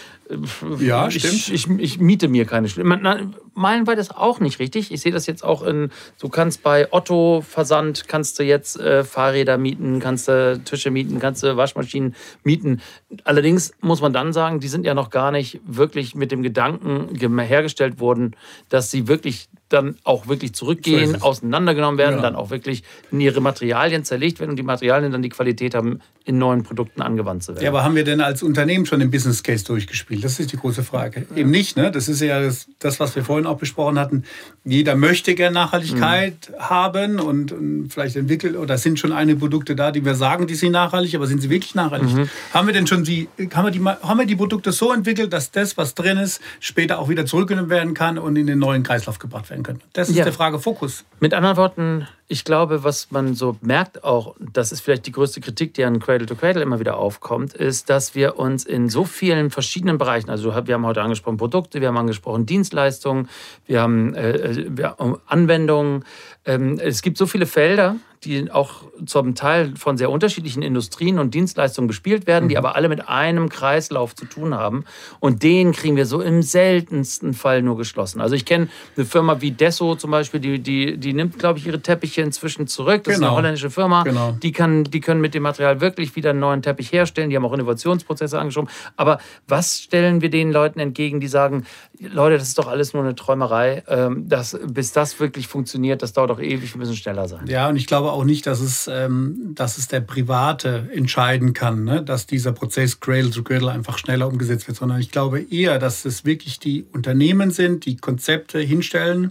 Ja, ich, stimmt. Ich, ich miete mir keine... Meilenweit ist auch nicht richtig. Ich sehe das jetzt auch in... Du kannst bei Otto Versand, kannst du jetzt äh, Fahrräder mieten, kannst du Tische mieten, kannst du Waschmaschinen mieten. Allerdings muss man dann sagen, die sind ja noch gar nicht wirklich mit dem Gedanken hergestellt worden, dass sie wirklich dann auch wirklich zurückgehen, so auseinandergenommen werden, ja. dann auch wirklich in ihre Materialien zerlegt werden und die Materialien dann die Qualität haben, in neuen Produkten angewandt zu werden. Ja, aber haben wir denn als Unternehmen schon den Business Case durchgespielt? Das ist die große Frage. Ja. Eben nicht, ne? Das ist ja das, das, was wir vorhin auch besprochen hatten. Jeder möchte gerne Nachhaltigkeit mhm. haben und, und vielleicht entwickelt oder sind schon einige Produkte da, die wir sagen, die sind nachhaltig, aber sind sie wirklich nachhaltig? Mhm. Haben wir denn schon die, haben wir die, haben wir die Produkte so entwickelt, dass das, was drin ist, später auch wieder zurückgenommen werden kann und in den neuen Kreislauf gebracht werden herstellen können. Das ist ja. die Frage Fokus. Mit anderen Worten, ich glaube, was man so merkt auch, das ist vielleicht die größte Kritik, die an Cradle to Cradle immer wieder aufkommt, ist, dass wir uns in so vielen verschiedenen Bereichen, also wir haben heute angesprochen Produkte, wir haben angesprochen Dienstleistungen, wir haben, äh, wir haben Anwendungen. Ähm, es gibt so viele Felder, die auch zum Teil von sehr unterschiedlichen Industrien und Dienstleistungen bespielt werden, mhm. die aber alle mit einem Kreislauf zu tun haben. Und den kriegen wir so im seltensten Fall nur geschlossen. Also ich kenne eine Firma wie Desso zum Beispiel, die, die, die nimmt, glaube ich, ihre Teppiche inzwischen zurück. Das genau. ist eine holländische Firma. Genau. Die, kann, die können mit dem Material wirklich wieder einen neuen Teppich herstellen. Die haben auch Innovationsprozesse angeschoben. Aber was stellen wir den Leuten entgegen, die sagen, Leute, das ist doch alles nur eine Träumerei. Das, bis das wirklich funktioniert, das dauert doch ewig, wir müssen schneller sein. Ja, und ich glaube auch nicht, dass es, ähm, dass es der Private entscheiden kann, ne? Dass dieser Prozess Cradle to Cradle einfach schneller umgesetzt wird, sondern ich glaube eher, dass es wirklich die Unternehmen sind, die Konzepte hinstellen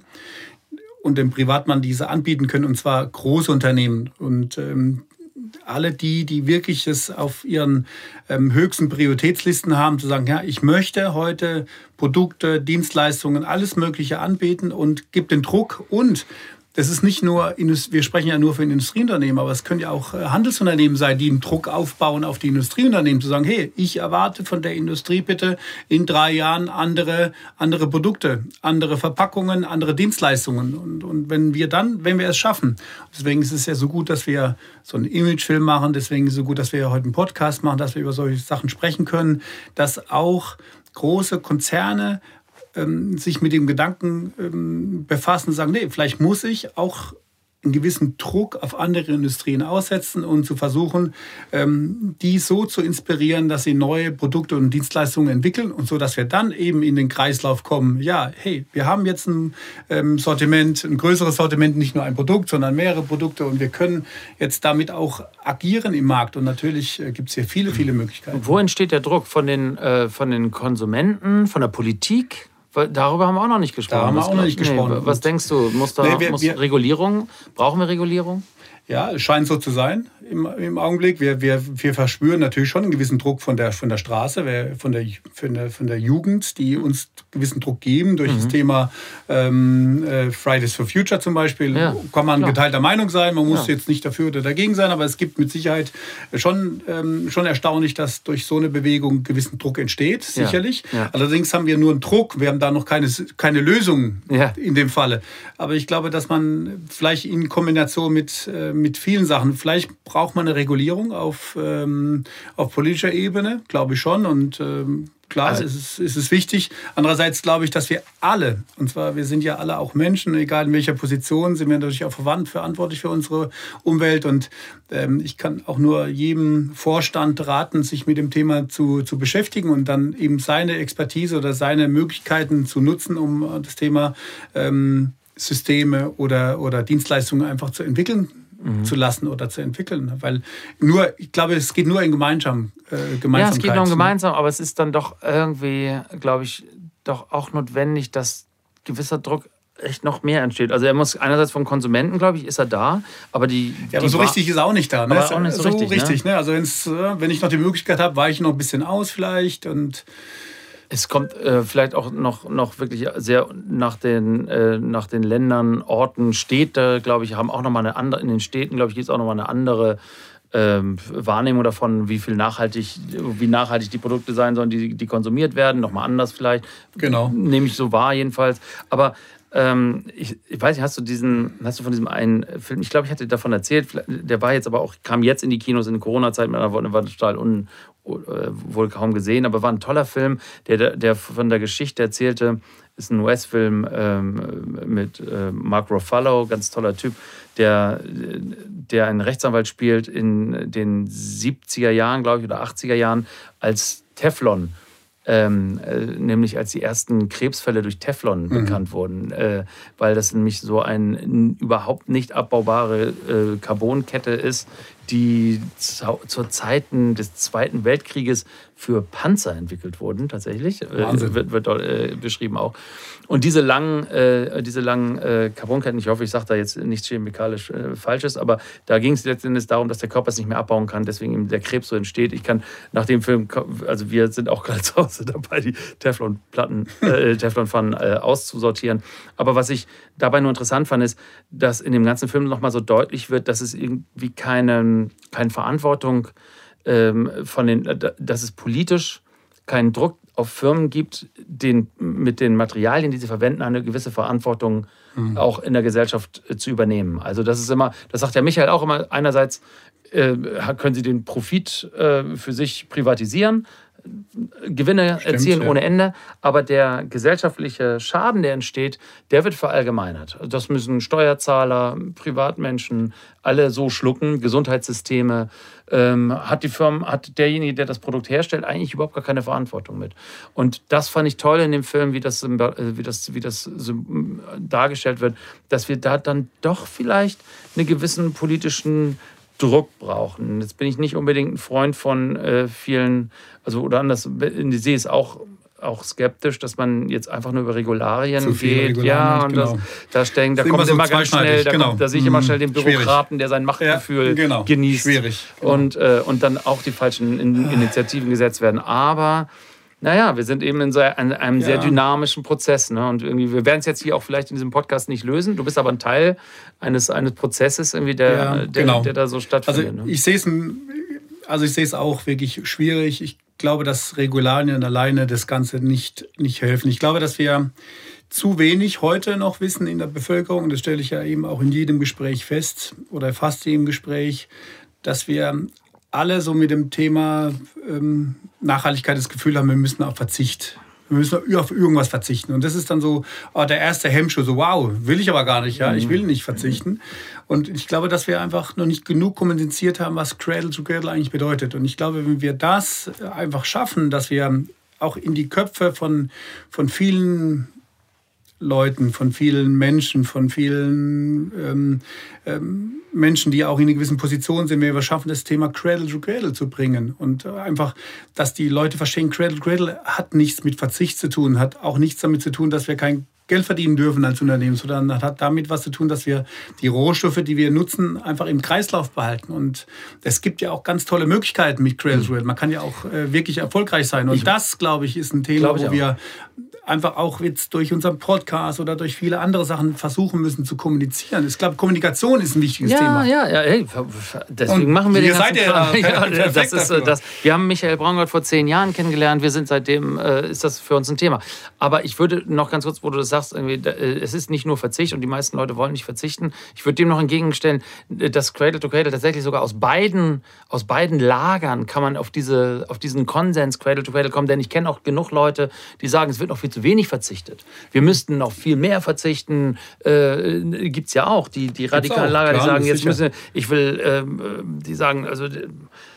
und dem Privatmann diese anbieten können, und zwar große Unternehmen. Und ähm, alle die, die wirklich es auf ihren ähm, höchsten Prioritätslisten haben, zu sagen, ja, ich möchte heute Produkte, Dienstleistungen, alles Mögliche anbieten und gibt den Druck. Und das ist nicht nur, wir sprechen ja nur für Industrieunternehmen, aber es können ja auch Handelsunternehmen sein, die einen Druck aufbauen auf die Industrieunternehmen, zu sagen, hey, ich erwarte von der Industrie bitte in drei Jahren andere, andere Produkte, andere Verpackungen, andere Dienstleistungen. Und, und wenn wir dann, wenn wir es schaffen, deswegen ist es ja so gut, dass wir so einen Imagefilm machen, deswegen ist es so gut, dass wir heute einen Podcast machen, dass wir über solche Sachen sprechen können, dass auch große Konzerne sich mit dem Gedanken ähm, befassen und sagen, nee, vielleicht muss ich auch einen gewissen Druck auf andere Industrien aussetzen und zu versuchen, ähm, die so zu inspirieren, dass sie neue Produkte und Dienstleistungen entwickeln und so, dass wir dann eben in den Kreislauf kommen. Ja, hey, wir haben jetzt ein ähm, Sortiment, ein größeres Sortiment, nicht nur ein Produkt, sondern mehrere Produkte, und wir können jetzt damit auch agieren im Markt, und natürlich äh, gibt es hier viele, viele Möglichkeiten. Wo entsteht der Druck? Von den, äh, von den Konsumenten, von der Politik? Darüber haben wir auch noch nicht gesprochen. Da haben wir auch noch nicht gesprochen. Nee, was denkst du? Muss da nee, wir, muss wir, Regulierung? Brauchen wir Regulierung? Ja, es scheint so zu sein im, im Augenblick. Wir, wir, wir verspüren natürlich schon einen gewissen Druck von der, von der Straße, von der, von, der, von der Jugend, die uns gewissen Druck geben durch mhm. das Thema ähm, Fridays for Future zum Beispiel. Ja, kann man klar. geteilter Meinung sein, man muss ja. jetzt nicht dafür oder dagegen sein, aber es gibt mit Sicherheit schon, ähm, schon erstaunlich, dass durch so eine Bewegung gewissen Druck entsteht, sicherlich. Ja. Ja. Allerdings haben wir nur einen Druck, wir haben da noch keine, keine Lösung ja. in dem Falle. Aber ich glaube, dass man vielleicht in Kombination mit äh, mit vielen Sachen. Vielleicht braucht man eine Regulierung auf, ähm, auf politischer Ebene, glaube ich schon. Und ähm, klar, also, es ist, es ist wichtig. Andererseits glaube ich, dass wir alle, und zwar wir sind ja alle auch Menschen, egal in welcher Position, sind wir natürlich auch verwandt, verantwortlich für unsere Umwelt. Und ähm, ich kann auch nur jedem Vorstand raten, sich mit dem Thema zu, zu beschäftigen und dann eben seine Expertise oder seine Möglichkeiten zu nutzen, um das Thema ähm, Systeme oder, oder Dienstleistungen einfach zu entwickeln. Mhm. zu lassen oder zu entwickeln. Weil nur, ich glaube, es geht nur in Gemeinsam, äh, Gemeinsamkeit. Ja, es geht nur um gemeinsam, aber es ist dann doch irgendwie, glaube ich, doch auch notwendig, dass gewisser Druck echt noch mehr entsteht. Also er muss einerseits vom Konsumenten, glaube ich, ist er da, aber die... Ja, aber die so richtig ist er auch nicht da. Ne? Aber auch nicht so, so richtig, richtig ne? ne? Also wenn's, wenn ich noch die Möglichkeit habe, weiche ich noch ein bisschen aus vielleicht und... Es kommt äh, vielleicht auch noch, noch wirklich sehr nach den, äh, nach den Ländern, Orten, Städte, glaube ich, haben auch noch mal eine andere, in den Städten, glaube ich, gibt es auch noch mal eine andere ähm, Wahrnehmung davon, wie viel nachhaltig, wie nachhaltig die Produkte sein sollen, die, die konsumiert werden, noch mal anders vielleicht. Genau. Nehme ich so wahr jedenfalls. Aber ähm, ich, ich weiß nicht, hast du diesen, hast du von diesem einen Film, ich glaube, ich hatte dir davon erzählt, der war jetzt aber auch, kam jetzt in die Kinos in der Corona-Zeit, war, war total un wohl kaum gesehen, aber war ein toller Film, der, der von der Geschichte erzählte. Ist ein U S-Film ähm, mit äh, Mark Ruffalo, ganz toller Typ, der, der einen Rechtsanwalt spielt in den siebziger Jahren, glaube ich, oder achtziger Jahren, als Teflon. Ähm, äh, nämlich als die ersten Krebsfälle durch Teflon mhm. bekannt wurden, äh, weil das nämlich so eine überhaupt nicht abbaubare äh, Carbonkette ist, die zu, zu Zeiten des Zweiten Weltkrieges für Panzer entwickelt wurden, tatsächlich. Äh, wird wird dort äh, beschrieben auch. Und diese langen, äh, diese langen äh, Carbonketten, ich hoffe, ich sage da jetzt nichts chemikalisch äh, Falsches, aber da ging es letztendlich darum, dass der Körper es nicht mehr abbauen kann, deswegen eben der Krebs so entsteht. Ich kann nach dem Film, also wir sind auch gerade zu Hause dabei, die Teflonplatten, äh, Teflonpfannen äh, auszusortieren. Aber was ich dabei nur interessant fand, ist, dass in dem ganzen Film nochmal so deutlich wird, dass es irgendwie keine, keine Verantwortung ähm, von den, dass es politisch keinen Druck auf Firmen gibt, den, mit den Materialien, die sie verwenden, eine gewisse Verantwortung mhm. auch in der Gesellschaft äh, zu übernehmen. Also das ist immer, das sagt ja Michael auch immer, einerseits äh, können sie den Profit äh, für sich privatisieren, Gewinne Stimmt, erzielen ja. ohne Ende, aber der gesellschaftliche Schaden, der entsteht, der wird verallgemeinert. Das müssen Steuerzahler, Privatmenschen, alle so schlucken, Gesundheitssysteme. Ähm, hat die Firma, hat derjenige, der das Produkt herstellt, eigentlich überhaupt gar keine Verantwortung mit. Und das fand ich toll in dem Film, wie das, wie das, wie das dargestellt wird, dass wir da dann doch vielleicht einen gewissen politischen Druck brauchen. Jetzt bin ich nicht unbedingt ein Freund von äh, vielen, also oder anders, ich sehe es auch, auch skeptisch, dass man jetzt einfach nur über Regularien Zu viel geht. Regularien, ja, und genau. das, da, stecken, da kommt immer, so immer ganz schnell, da, genau. kommt, da sehe ich immer schnell den Bürokraten, Schwierig. der sein Machtgefühl ja, genau. genießt. Schwierig. Genau. Und, äh, und dann auch die falschen in, Initiativen gesetzt werden. Aber naja, wir sind eben in so einem, einem ja. sehr dynamischen Prozess. Ne? Und irgendwie, wir werden es jetzt hier auch vielleicht in diesem Podcast nicht lösen. Du bist aber ein Teil eines, eines Prozesses, irgendwie, der, ja, der, genau. der da so stattfindet. Also ne? ich sehe es also ich sehe es auch wirklich schwierig. Ich glaube, dass Regularien alleine das Ganze nicht, nicht helfen. Ich glaube, dass wir zu wenig heute noch wissen in der Bevölkerung. Das stelle ich ja eben auch in jedem Gespräch fest oder fast jedem Gespräch, dass wir alle so mit dem Thema ähm, Nachhaltigkeit das Gefühl haben, wir müssen auf Verzicht, wir müssen auf irgendwas verzichten. Und das ist dann so oh, der erste Hemmschuh, so wow, will ich aber gar nicht, ja, ich will nicht verzichten. Und ich glaube, dass wir einfach noch nicht genug kommuniziert haben, was Cradle to Cradle eigentlich bedeutet. Und ich glaube, wenn wir das einfach schaffen, dass wir auch in die Köpfe von, von vielen Leuten, von vielen Menschen, von vielen ähm, ähm, Menschen, die auch in einer gewissen Position sind, wenn wir schaffen, das Thema Cradle to Cradle zu bringen. Und einfach, dass die Leute verstehen, Cradle to Cradle hat nichts mit Verzicht zu tun, hat auch nichts damit zu tun, dass wir kein Geld verdienen dürfen als Unternehmen, sondern hat damit was zu tun, dass wir die Rohstoffe, die wir nutzen, einfach im Kreislauf behalten. Und es gibt ja auch ganz tolle Möglichkeiten mit Cradle to Cradle. Man kann ja auch äh, wirklich erfolgreich sein. Und ich, das, glaube ich, ist ein Thema, wo wir einfach auch jetzt durch unseren Podcast oder durch viele andere Sachen versuchen müssen zu kommunizieren. Ich glaube, Kommunikation ist ein wichtiges ja, Thema. Ja, ja, hey, deswegen und machen wir den ganzen Kram. Ja, ja, das ist, das, wir haben Michael Braungart vor zehn Jahren kennengelernt. Wir sind seitdem, äh, ist das für uns ein Thema. Aber ich würde noch ganz kurz, wo du das sagst, irgendwie, äh, es ist nicht nur Verzicht und die meisten Leute wollen nicht verzichten. Ich würde dem noch entgegenstellen, dass Cradle to Cradle tatsächlich sogar aus beiden, aus beiden Lagern kann man auf, diese, auf diesen Konsens Cradle to Cradle kommen. Denn ich kenne auch genug Leute, die sagen, es wird noch viel zu wenig verzichtet. Wir müssten noch viel mehr verzichten. Äh, gibt es ja auch, die, die radikalen Lager, die sagen, jetzt müssen ich will, äh, die sagen, also äh,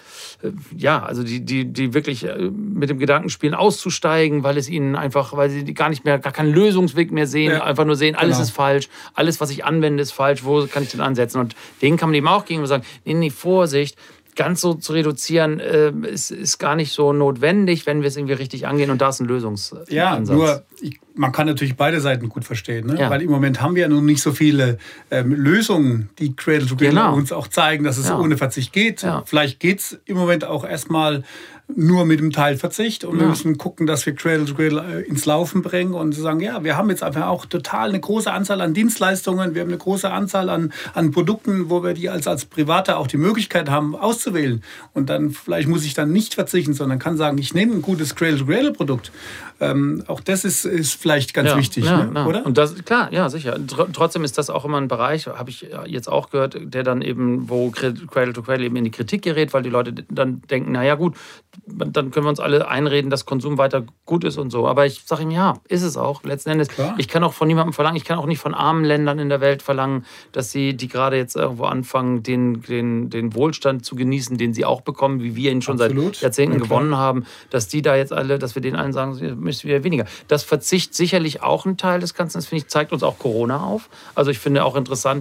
ja, also die, die, die wirklich mit dem Gedanken spielen, auszusteigen, weil es ihnen einfach, weil sie gar nicht mehr, gar keinen Lösungsweg mehr sehen, ja, einfach nur sehen, alles genau. ist falsch, alles, was ich anwende, ist falsch, wo kann ich denn ansetzen? Und denen kann man eben auch gegenüber sagen, nee, nee, Vorsicht, ganz so zu reduzieren, äh, ist, ist gar nicht so notwendig, wenn wir es irgendwie richtig angehen. Und da ist ein Lösungsansatz. Ja, nur ich, man kann natürlich beide Seiten gut verstehen. Ne? Ja. Weil im Moment haben wir ja noch nicht so viele ähm, Lösungen, die Cradle to Cradle genau. uns auch zeigen, dass es ja. ohne Verzicht geht. Ja. Vielleicht geht es im Moment auch erstmal nur mit dem Teil Verzicht. Und ja. wir müssen gucken, dass wir Cradle to Cradle ins Laufen bringen und sagen, ja, wir haben jetzt einfach auch total eine große Anzahl an Dienstleistungen. Wir haben eine große Anzahl an, an Produkten, wo wir die als, als Privater auch die Möglichkeit haben, auszuwählen. Und dann vielleicht muss ich dann nicht verzichten, sondern kann sagen, ich nehme ein gutes Cradle to Cradle Produkt. Ähm, auch das ist, ist vielleicht ganz ja, wichtig, ja, ne? ja. Oder? Und das, klar, ja, sicher. Tr- trotzdem ist das auch immer ein Bereich, habe ich jetzt auch gehört, der dann eben, wo Cradle to Cradle eben in die Kritik gerät, weil die Leute dann denken, naja gut, dann können wir uns alle einreden, dass Konsum weiter gut ist und so. Aber ich sage ihm, ja, ist es auch. Letzten Endes, klar. Ich kann auch von niemandem verlangen, ich kann auch nicht von armen Ländern in der Welt verlangen, dass sie, die gerade jetzt irgendwo anfangen, den, den, den Wohlstand zu genießen, den sie auch bekommen, wie wir ihn schon Absolut. seit Jahrzehnten ja, gewonnen haben, dass die da jetzt alle, dass wir denen allen sagen, müsst wieder weniger. Das Verzicht sicherlich auch ein Teil des Ganzen, das finde ich, zeigt uns auch Corona auf. Also ich finde auch interessant,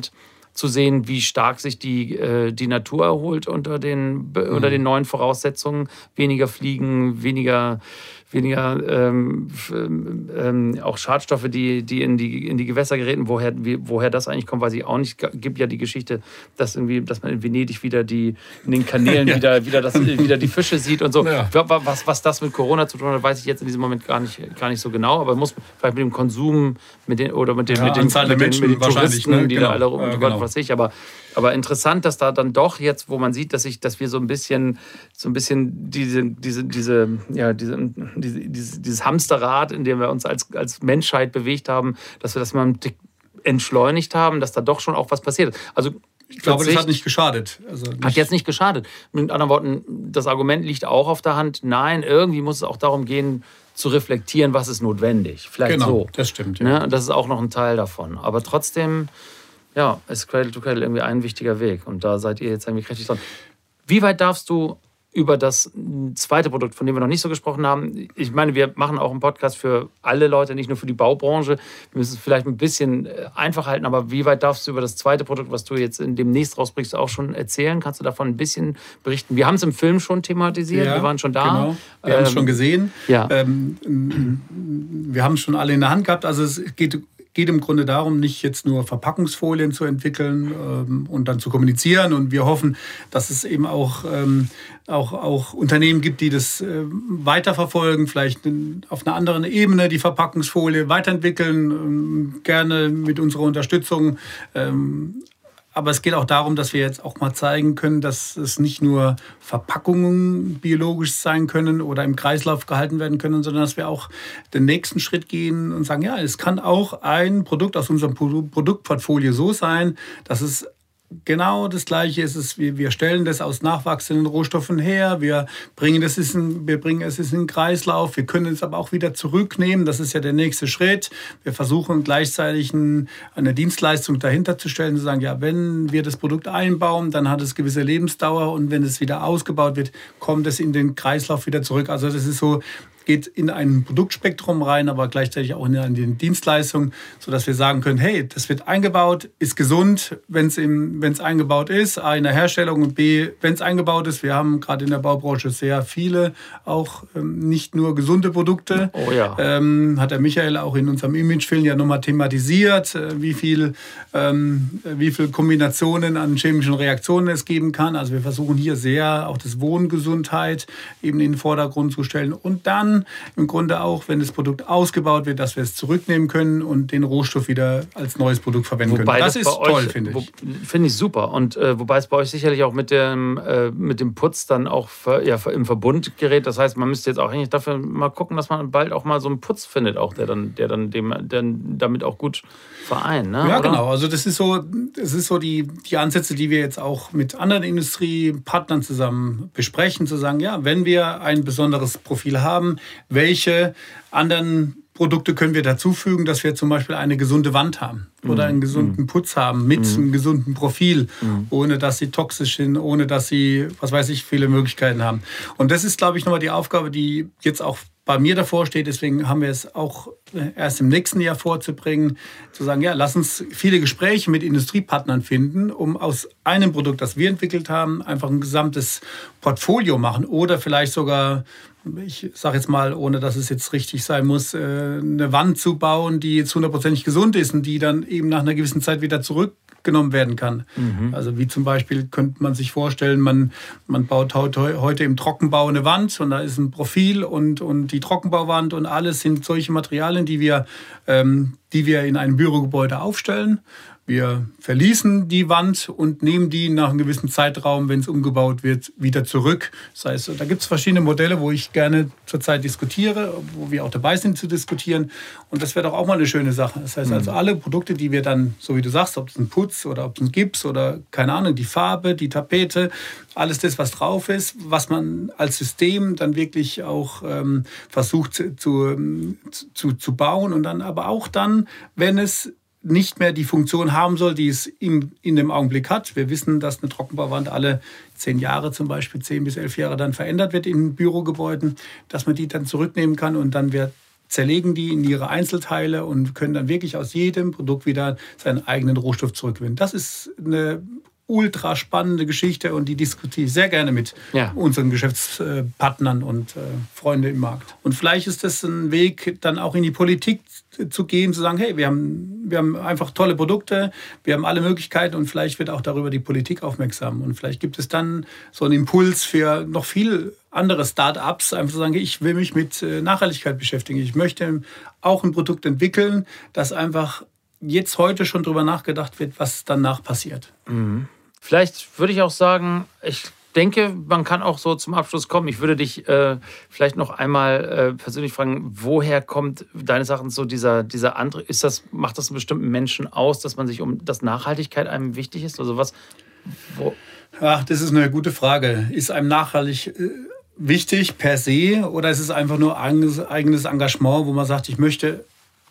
zu sehen, wie stark sich die, äh, die Natur erholt unter den, mhm. unter den neuen Voraussetzungen. Weniger Fliegen, weniger, weniger ähm, ähm, auch Schadstoffe, die, die, in die in die Gewässer geraten. Woher, wie, woher das eigentlich kommt, weiß ich auch nicht. Es gibt ja die Geschichte, dass, irgendwie, dass man in Venedig wieder die, in den Kanälen ja. wieder, wieder, das, wieder die Fische sieht und so. Ja. Was, was das mit Corona zu tun hat, weiß ich jetzt in diesem Moment gar nicht, gar nicht so genau. Aber muss vielleicht mit dem Konsum mit den, oder mit den, ja, mit den, mit den, mit den Touristen, ne? die genau. da alle rum, ja, genau. Gott, was ich. Aber, aber interessant, dass da dann doch jetzt, wo man sieht, dass, ich, dass wir so ein bisschen, so ein bisschen diese, diese, diese, ja, diese, diese, dieses, dieses Hamsterrad, in dem wir uns als, als Menschheit bewegt haben, dass wir das mal entschleunigt haben, dass da doch schon auch was passiert ist. Also ich glaube, das hat nicht geschadet. Also nicht hat jetzt nicht geschadet. Mit anderen Worten, das Argument liegt auch auf der Hand. Nein, irgendwie muss es auch darum gehen, zu reflektieren, was ist notwendig. Vielleicht genau, so. Das stimmt. Ja. Ne? Das ist auch noch ein Teil davon. Aber trotzdem, ja, ist Cradle to Cradle irgendwie ein wichtiger Weg. Und da seid ihr jetzt irgendwie kräftig dran. Wie weit darfst du über das zweite Produkt, von dem wir noch nicht so gesprochen haben. Ich meine, wir machen auch einen Podcast für alle Leute, nicht nur für die Baubranche. Wir müssen es vielleicht ein bisschen einfach halten, aber wie weit darfst du über das zweite Produkt, was du jetzt demnächst rausbringst, auch schon erzählen? Kannst du davon ein bisschen berichten? Wir haben es im Film schon thematisiert, ja, wir waren schon da. Genau. Wir ähm, haben es schon gesehen. Ja. Ähm, wir haben es schon alle in der Hand gehabt. Also es geht geht im Grunde darum, nicht jetzt nur Verpackungsfolien zu entwickeln ähm, und dann zu kommunizieren. Und wir hoffen, dass es eben auch, ähm, auch, auch Unternehmen gibt, die das äh, weiterverfolgen, vielleicht auf einer anderen Ebene die Verpackungsfolie weiterentwickeln, ähm, gerne mit unserer Unterstützung. Ähm, Aber es geht auch darum, dass wir jetzt auch mal zeigen können, dass es nicht nur Verpackungen biologisch sein können oder im Kreislauf gehalten werden können, sondern dass wir auch den nächsten Schritt gehen und sagen, ja, es kann auch ein Produkt aus unserem Produktportfolio so sein, dass es genau das Gleiche ist es. Wir, wir stellen das aus nachwachsenden Rohstoffen her. Wir bringen, das ist ein, wir bringen es in den Kreislauf. Wir können es aber auch wieder zurücknehmen. Das ist ja der nächste Schritt. Wir versuchen gleichzeitig ein, eine Dienstleistung dahinter zu stellen, zu sagen, ja, wenn wir das Produkt einbauen, dann hat es gewisse Lebensdauer und wenn es wieder ausgebaut wird, kommt es in den Kreislauf wieder zurück. Also das ist so, geht in ein Produktspektrum rein, aber gleichzeitig auch in eine Dienstleistung, sodass wir sagen können, hey, das wird eingebaut, ist gesund, wenn es im, wenn es eingebaut ist, A, in der Herstellung und B, wenn es eingebaut ist. Wir haben gerade in der Baubranche sehr viele, auch ähm, nicht nur gesunde Produkte. Oh ja. Ähm, hat der Michael auch in unserem Imagefilm ja nochmal thematisiert, äh, wie viel, ähm, wie viel Kombinationen an chemischen Reaktionen es geben kann. Also wir versuchen hier sehr auch das Wohngesundheit eben in den Vordergrund zu stellen und dann im Grunde auch, wenn das Produkt ausgebaut wird, dass wir es zurücknehmen können und den Rohstoff wieder als neues Produkt verwenden wobei können. Das, das ist toll, finde ich. Finde ich super. Und äh, wobei es bei euch sicherlich auch mit dem, äh, mit dem Putz dann auch für, ja, im Verbund gerät. Das heißt, man müsste jetzt auch eigentlich dafür mal gucken, dass man bald auch mal so einen Putz findet, auch der dann, der dann dem, der damit auch gut vereint. Ne? Ja, oder? Genau. Also das ist so, das ist so die, die Ansätze, die wir jetzt auch mit anderen Industriepartnern zusammen besprechen, zu sagen, ja, wenn wir ein besonderes Profil haben, welche anderen Produkte können wir dazufügen, dass wir zum Beispiel eine gesunde Wand haben oder einen gesunden Putz haben mit mhm. einem gesunden Profil, mhm. ohne dass sie toxisch sind, ohne dass sie, was weiß ich, viele Möglichkeiten haben. Und das ist, glaube ich, nochmal die Aufgabe, die jetzt auch bei mir davor steht. Deswegen haben wir es auch erst im nächsten Jahr vorzubringen, zu sagen, ja, lass uns viele Gespräche mit Industriepartnern finden, um aus einem Produkt, das wir entwickelt haben, einfach ein gesamtes Portfolio machen oder vielleicht sogar, ich sage jetzt mal, ohne dass es jetzt richtig sein muss, eine Wand zu bauen, die jetzt hundertprozentig gesund ist und die dann eben nach einer gewissen Zeit wieder zurückgenommen werden kann. Mhm. Also wie zum Beispiel könnte man sich vorstellen, man, man baut heute im Trockenbau eine Wand und da ist ein Profil und, und die Trockenbauwand und alles sind solche Materialien, die wir, ähm, die wir in einem Bürogebäude aufstellen. Wir verließen die Wand und nehmen die nach einem gewissen Zeitraum, wenn es umgebaut wird, wieder zurück. Das heißt, da gibt es verschiedene Modelle, wo ich gerne zurzeit diskutiere, wo wir auch dabei sind zu diskutieren. Und das wäre doch auch mal eine schöne Sache. Das heißt also, alle Produkte, die wir dann, so wie du sagst, ob es ein Putz oder ob es ein Gips oder keine Ahnung, die Farbe, die Tapete, alles das, was drauf ist, was man als System dann wirklich auch ähm, versucht zu, zu, zu bauen und dann aber auch dann, wenn es nicht mehr die Funktion haben soll, die es in, in dem Augenblick hat. Wir wissen, dass eine Trockenbauwand alle zehn Jahre zum Beispiel, zehn bis elf Jahre dann verändert wird in Bürogebäuden, dass man die dann zurücknehmen kann und dann wird zerlegen die in ihre Einzelteile und können dann wirklich aus jedem Produkt wieder seinen eigenen Rohstoff zurückgewinnen. Das ist eine ultra spannende Geschichte und die diskutiere ich sehr gerne mit ja. unseren Geschäftspartnern und äh, Freunden im Markt. Und vielleicht ist das ein Weg, dann auch in die Politik zu gehen, zu sagen, hey, wir haben, wir haben einfach tolle Produkte, wir haben alle Möglichkeiten und vielleicht wird auch darüber die Politik aufmerksam. Und vielleicht gibt es dann so einen Impuls für noch viel andere Start-ups, einfach zu sagen, ich will mich mit Nachhaltigkeit beschäftigen. Ich möchte auch ein Produkt entwickeln, das einfach jetzt heute schon darüber nachgedacht wird, was danach passiert. Mhm. Vielleicht würde ich auch sagen, ich denke, man kann auch so zum Abschluss kommen. Ich würde dich äh, vielleicht noch einmal äh, persönlich fragen, woher kommt deines Erachtens so dieser, dieser andere, ist das, macht das einen bestimmten Menschen aus, dass man sich um das Nachhaltigkeit einem wichtig ist? Also was, wo? Ach, das ist eine gute Frage. Ist einem nachhaltig äh, wichtig per se oder ist es einfach nur eigenes, eigenes Engagement, wo man sagt, ich möchte,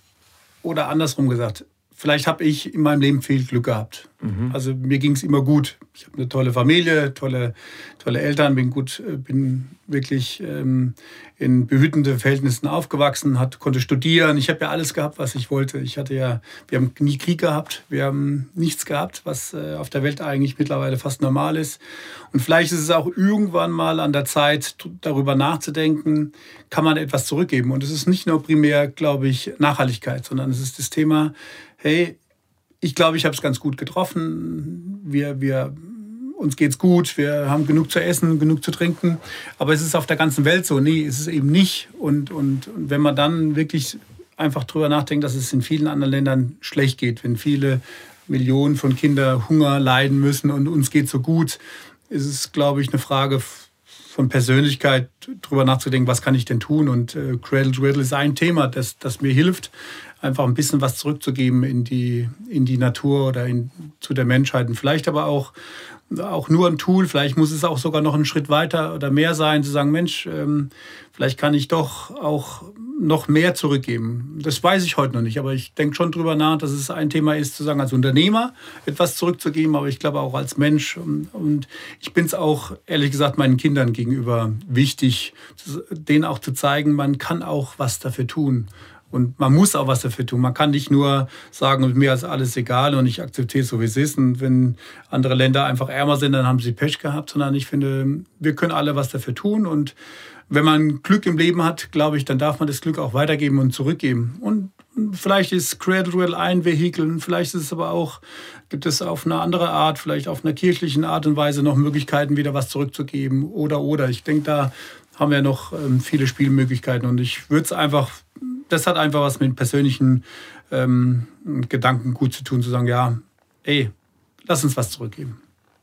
oder andersrum gesagt, vielleicht habe ich in meinem Leben viel Glück gehabt. Mhm. Also mir ging es immer gut. Ich habe eine tolle Familie, tolle, tolle Eltern, bin gut, bin wirklich ähm, in behütenden Verhältnissen aufgewachsen, hat, konnte studieren. Ich habe ja alles gehabt, was ich wollte. Ich hatte ja, wir haben nie Krieg gehabt, wir haben nichts gehabt, was äh, auf der Welt eigentlich mittlerweile fast normal ist. Und vielleicht ist es auch irgendwann mal an der Zeit, darüber nachzudenken, kann man etwas zurückgeben. Und es ist nicht nur primär, glaube ich, Nachhaltigkeit, sondern es ist das Thema, hey, ich glaube, ich habe es ganz gut getroffen. Wir, wir, uns geht's gut. Wir haben genug zu essen, genug zu trinken. Aber es ist auf der ganzen Welt so. Nee, es ist eben nicht. Und, und, und wenn man dann wirklich einfach drüber nachdenkt, dass es in vielen anderen Ländern schlecht geht, wenn viele Millionen von Kindern Hunger leiden müssen und uns geht so gut, ist es, glaube ich, eine Frage von Persönlichkeit, drüber nachzudenken, was kann ich denn tun? Und äh, Cradle to Cradle ist ein Thema, das, das mir hilft, einfach ein bisschen was zurückzugeben in die, in die Natur oder in, zu der Menschheit. Und vielleicht aber auch, auch nur ein Tool, vielleicht muss es auch sogar noch einen Schritt weiter oder mehr sein, zu sagen, Mensch, ähm, vielleicht kann ich doch auch noch mehr zurückgeben. Das weiß ich heute noch nicht, aber ich denke schon drüber nach, dass es ein Thema ist, zu sagen, als Unternehmer etwas zurückzugeben, aber ich glaube auch als Mensch. Und, und ich bin es auch, ehrlich gesagt, meinen Kindern gegenüber wichtig, denen auch zu zeigen, man kann auch was dafür tun. Und man muss auch was dafür tun. Man kann nicht nur sagen, mir ist alles egal und ich akzeptiere es so, wie es ist. Und wenn andere Länder einfach ärmer sind, dann haben sie Pech gehabt. Sondern ich finde, wir können alle was dafür tun. Und wenn man Glück im Leben hat, glaube ich, dann darf man das Glück auch weitergeben und zurückgeben. Und vielleicht ist Cradle to Cradle ein Vehikel. Vielleicht ist es aber auch, gibt es auf eine andere Art, vielleicht auf einer kirchlichen Art und Weise noch Möglichkeiten, wieder was zurückzugeben. Oder, oder. Ich denke, da haben wir noch ähm, viele Spielmöglichkeiten. Und ich würde es einfach... Das hat einfach was mit persönlichen ähm, Gedanken gut zu tun, zu sagen, ja, ey, lass uns was zurückgeben.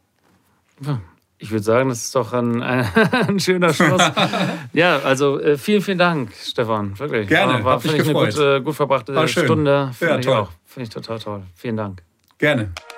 Ich würde sagen, das ist doch ein, ein, ein schöner Schluss. Ja, also äh, vielen, vielen Dank, Stefan. Wirklich. Gerne, war, war finde ich, eine gut, äh, gut verbrachte war Stunde. Finde ja, ich toll. Finde ich total toll. Vielen Dank. Gerne.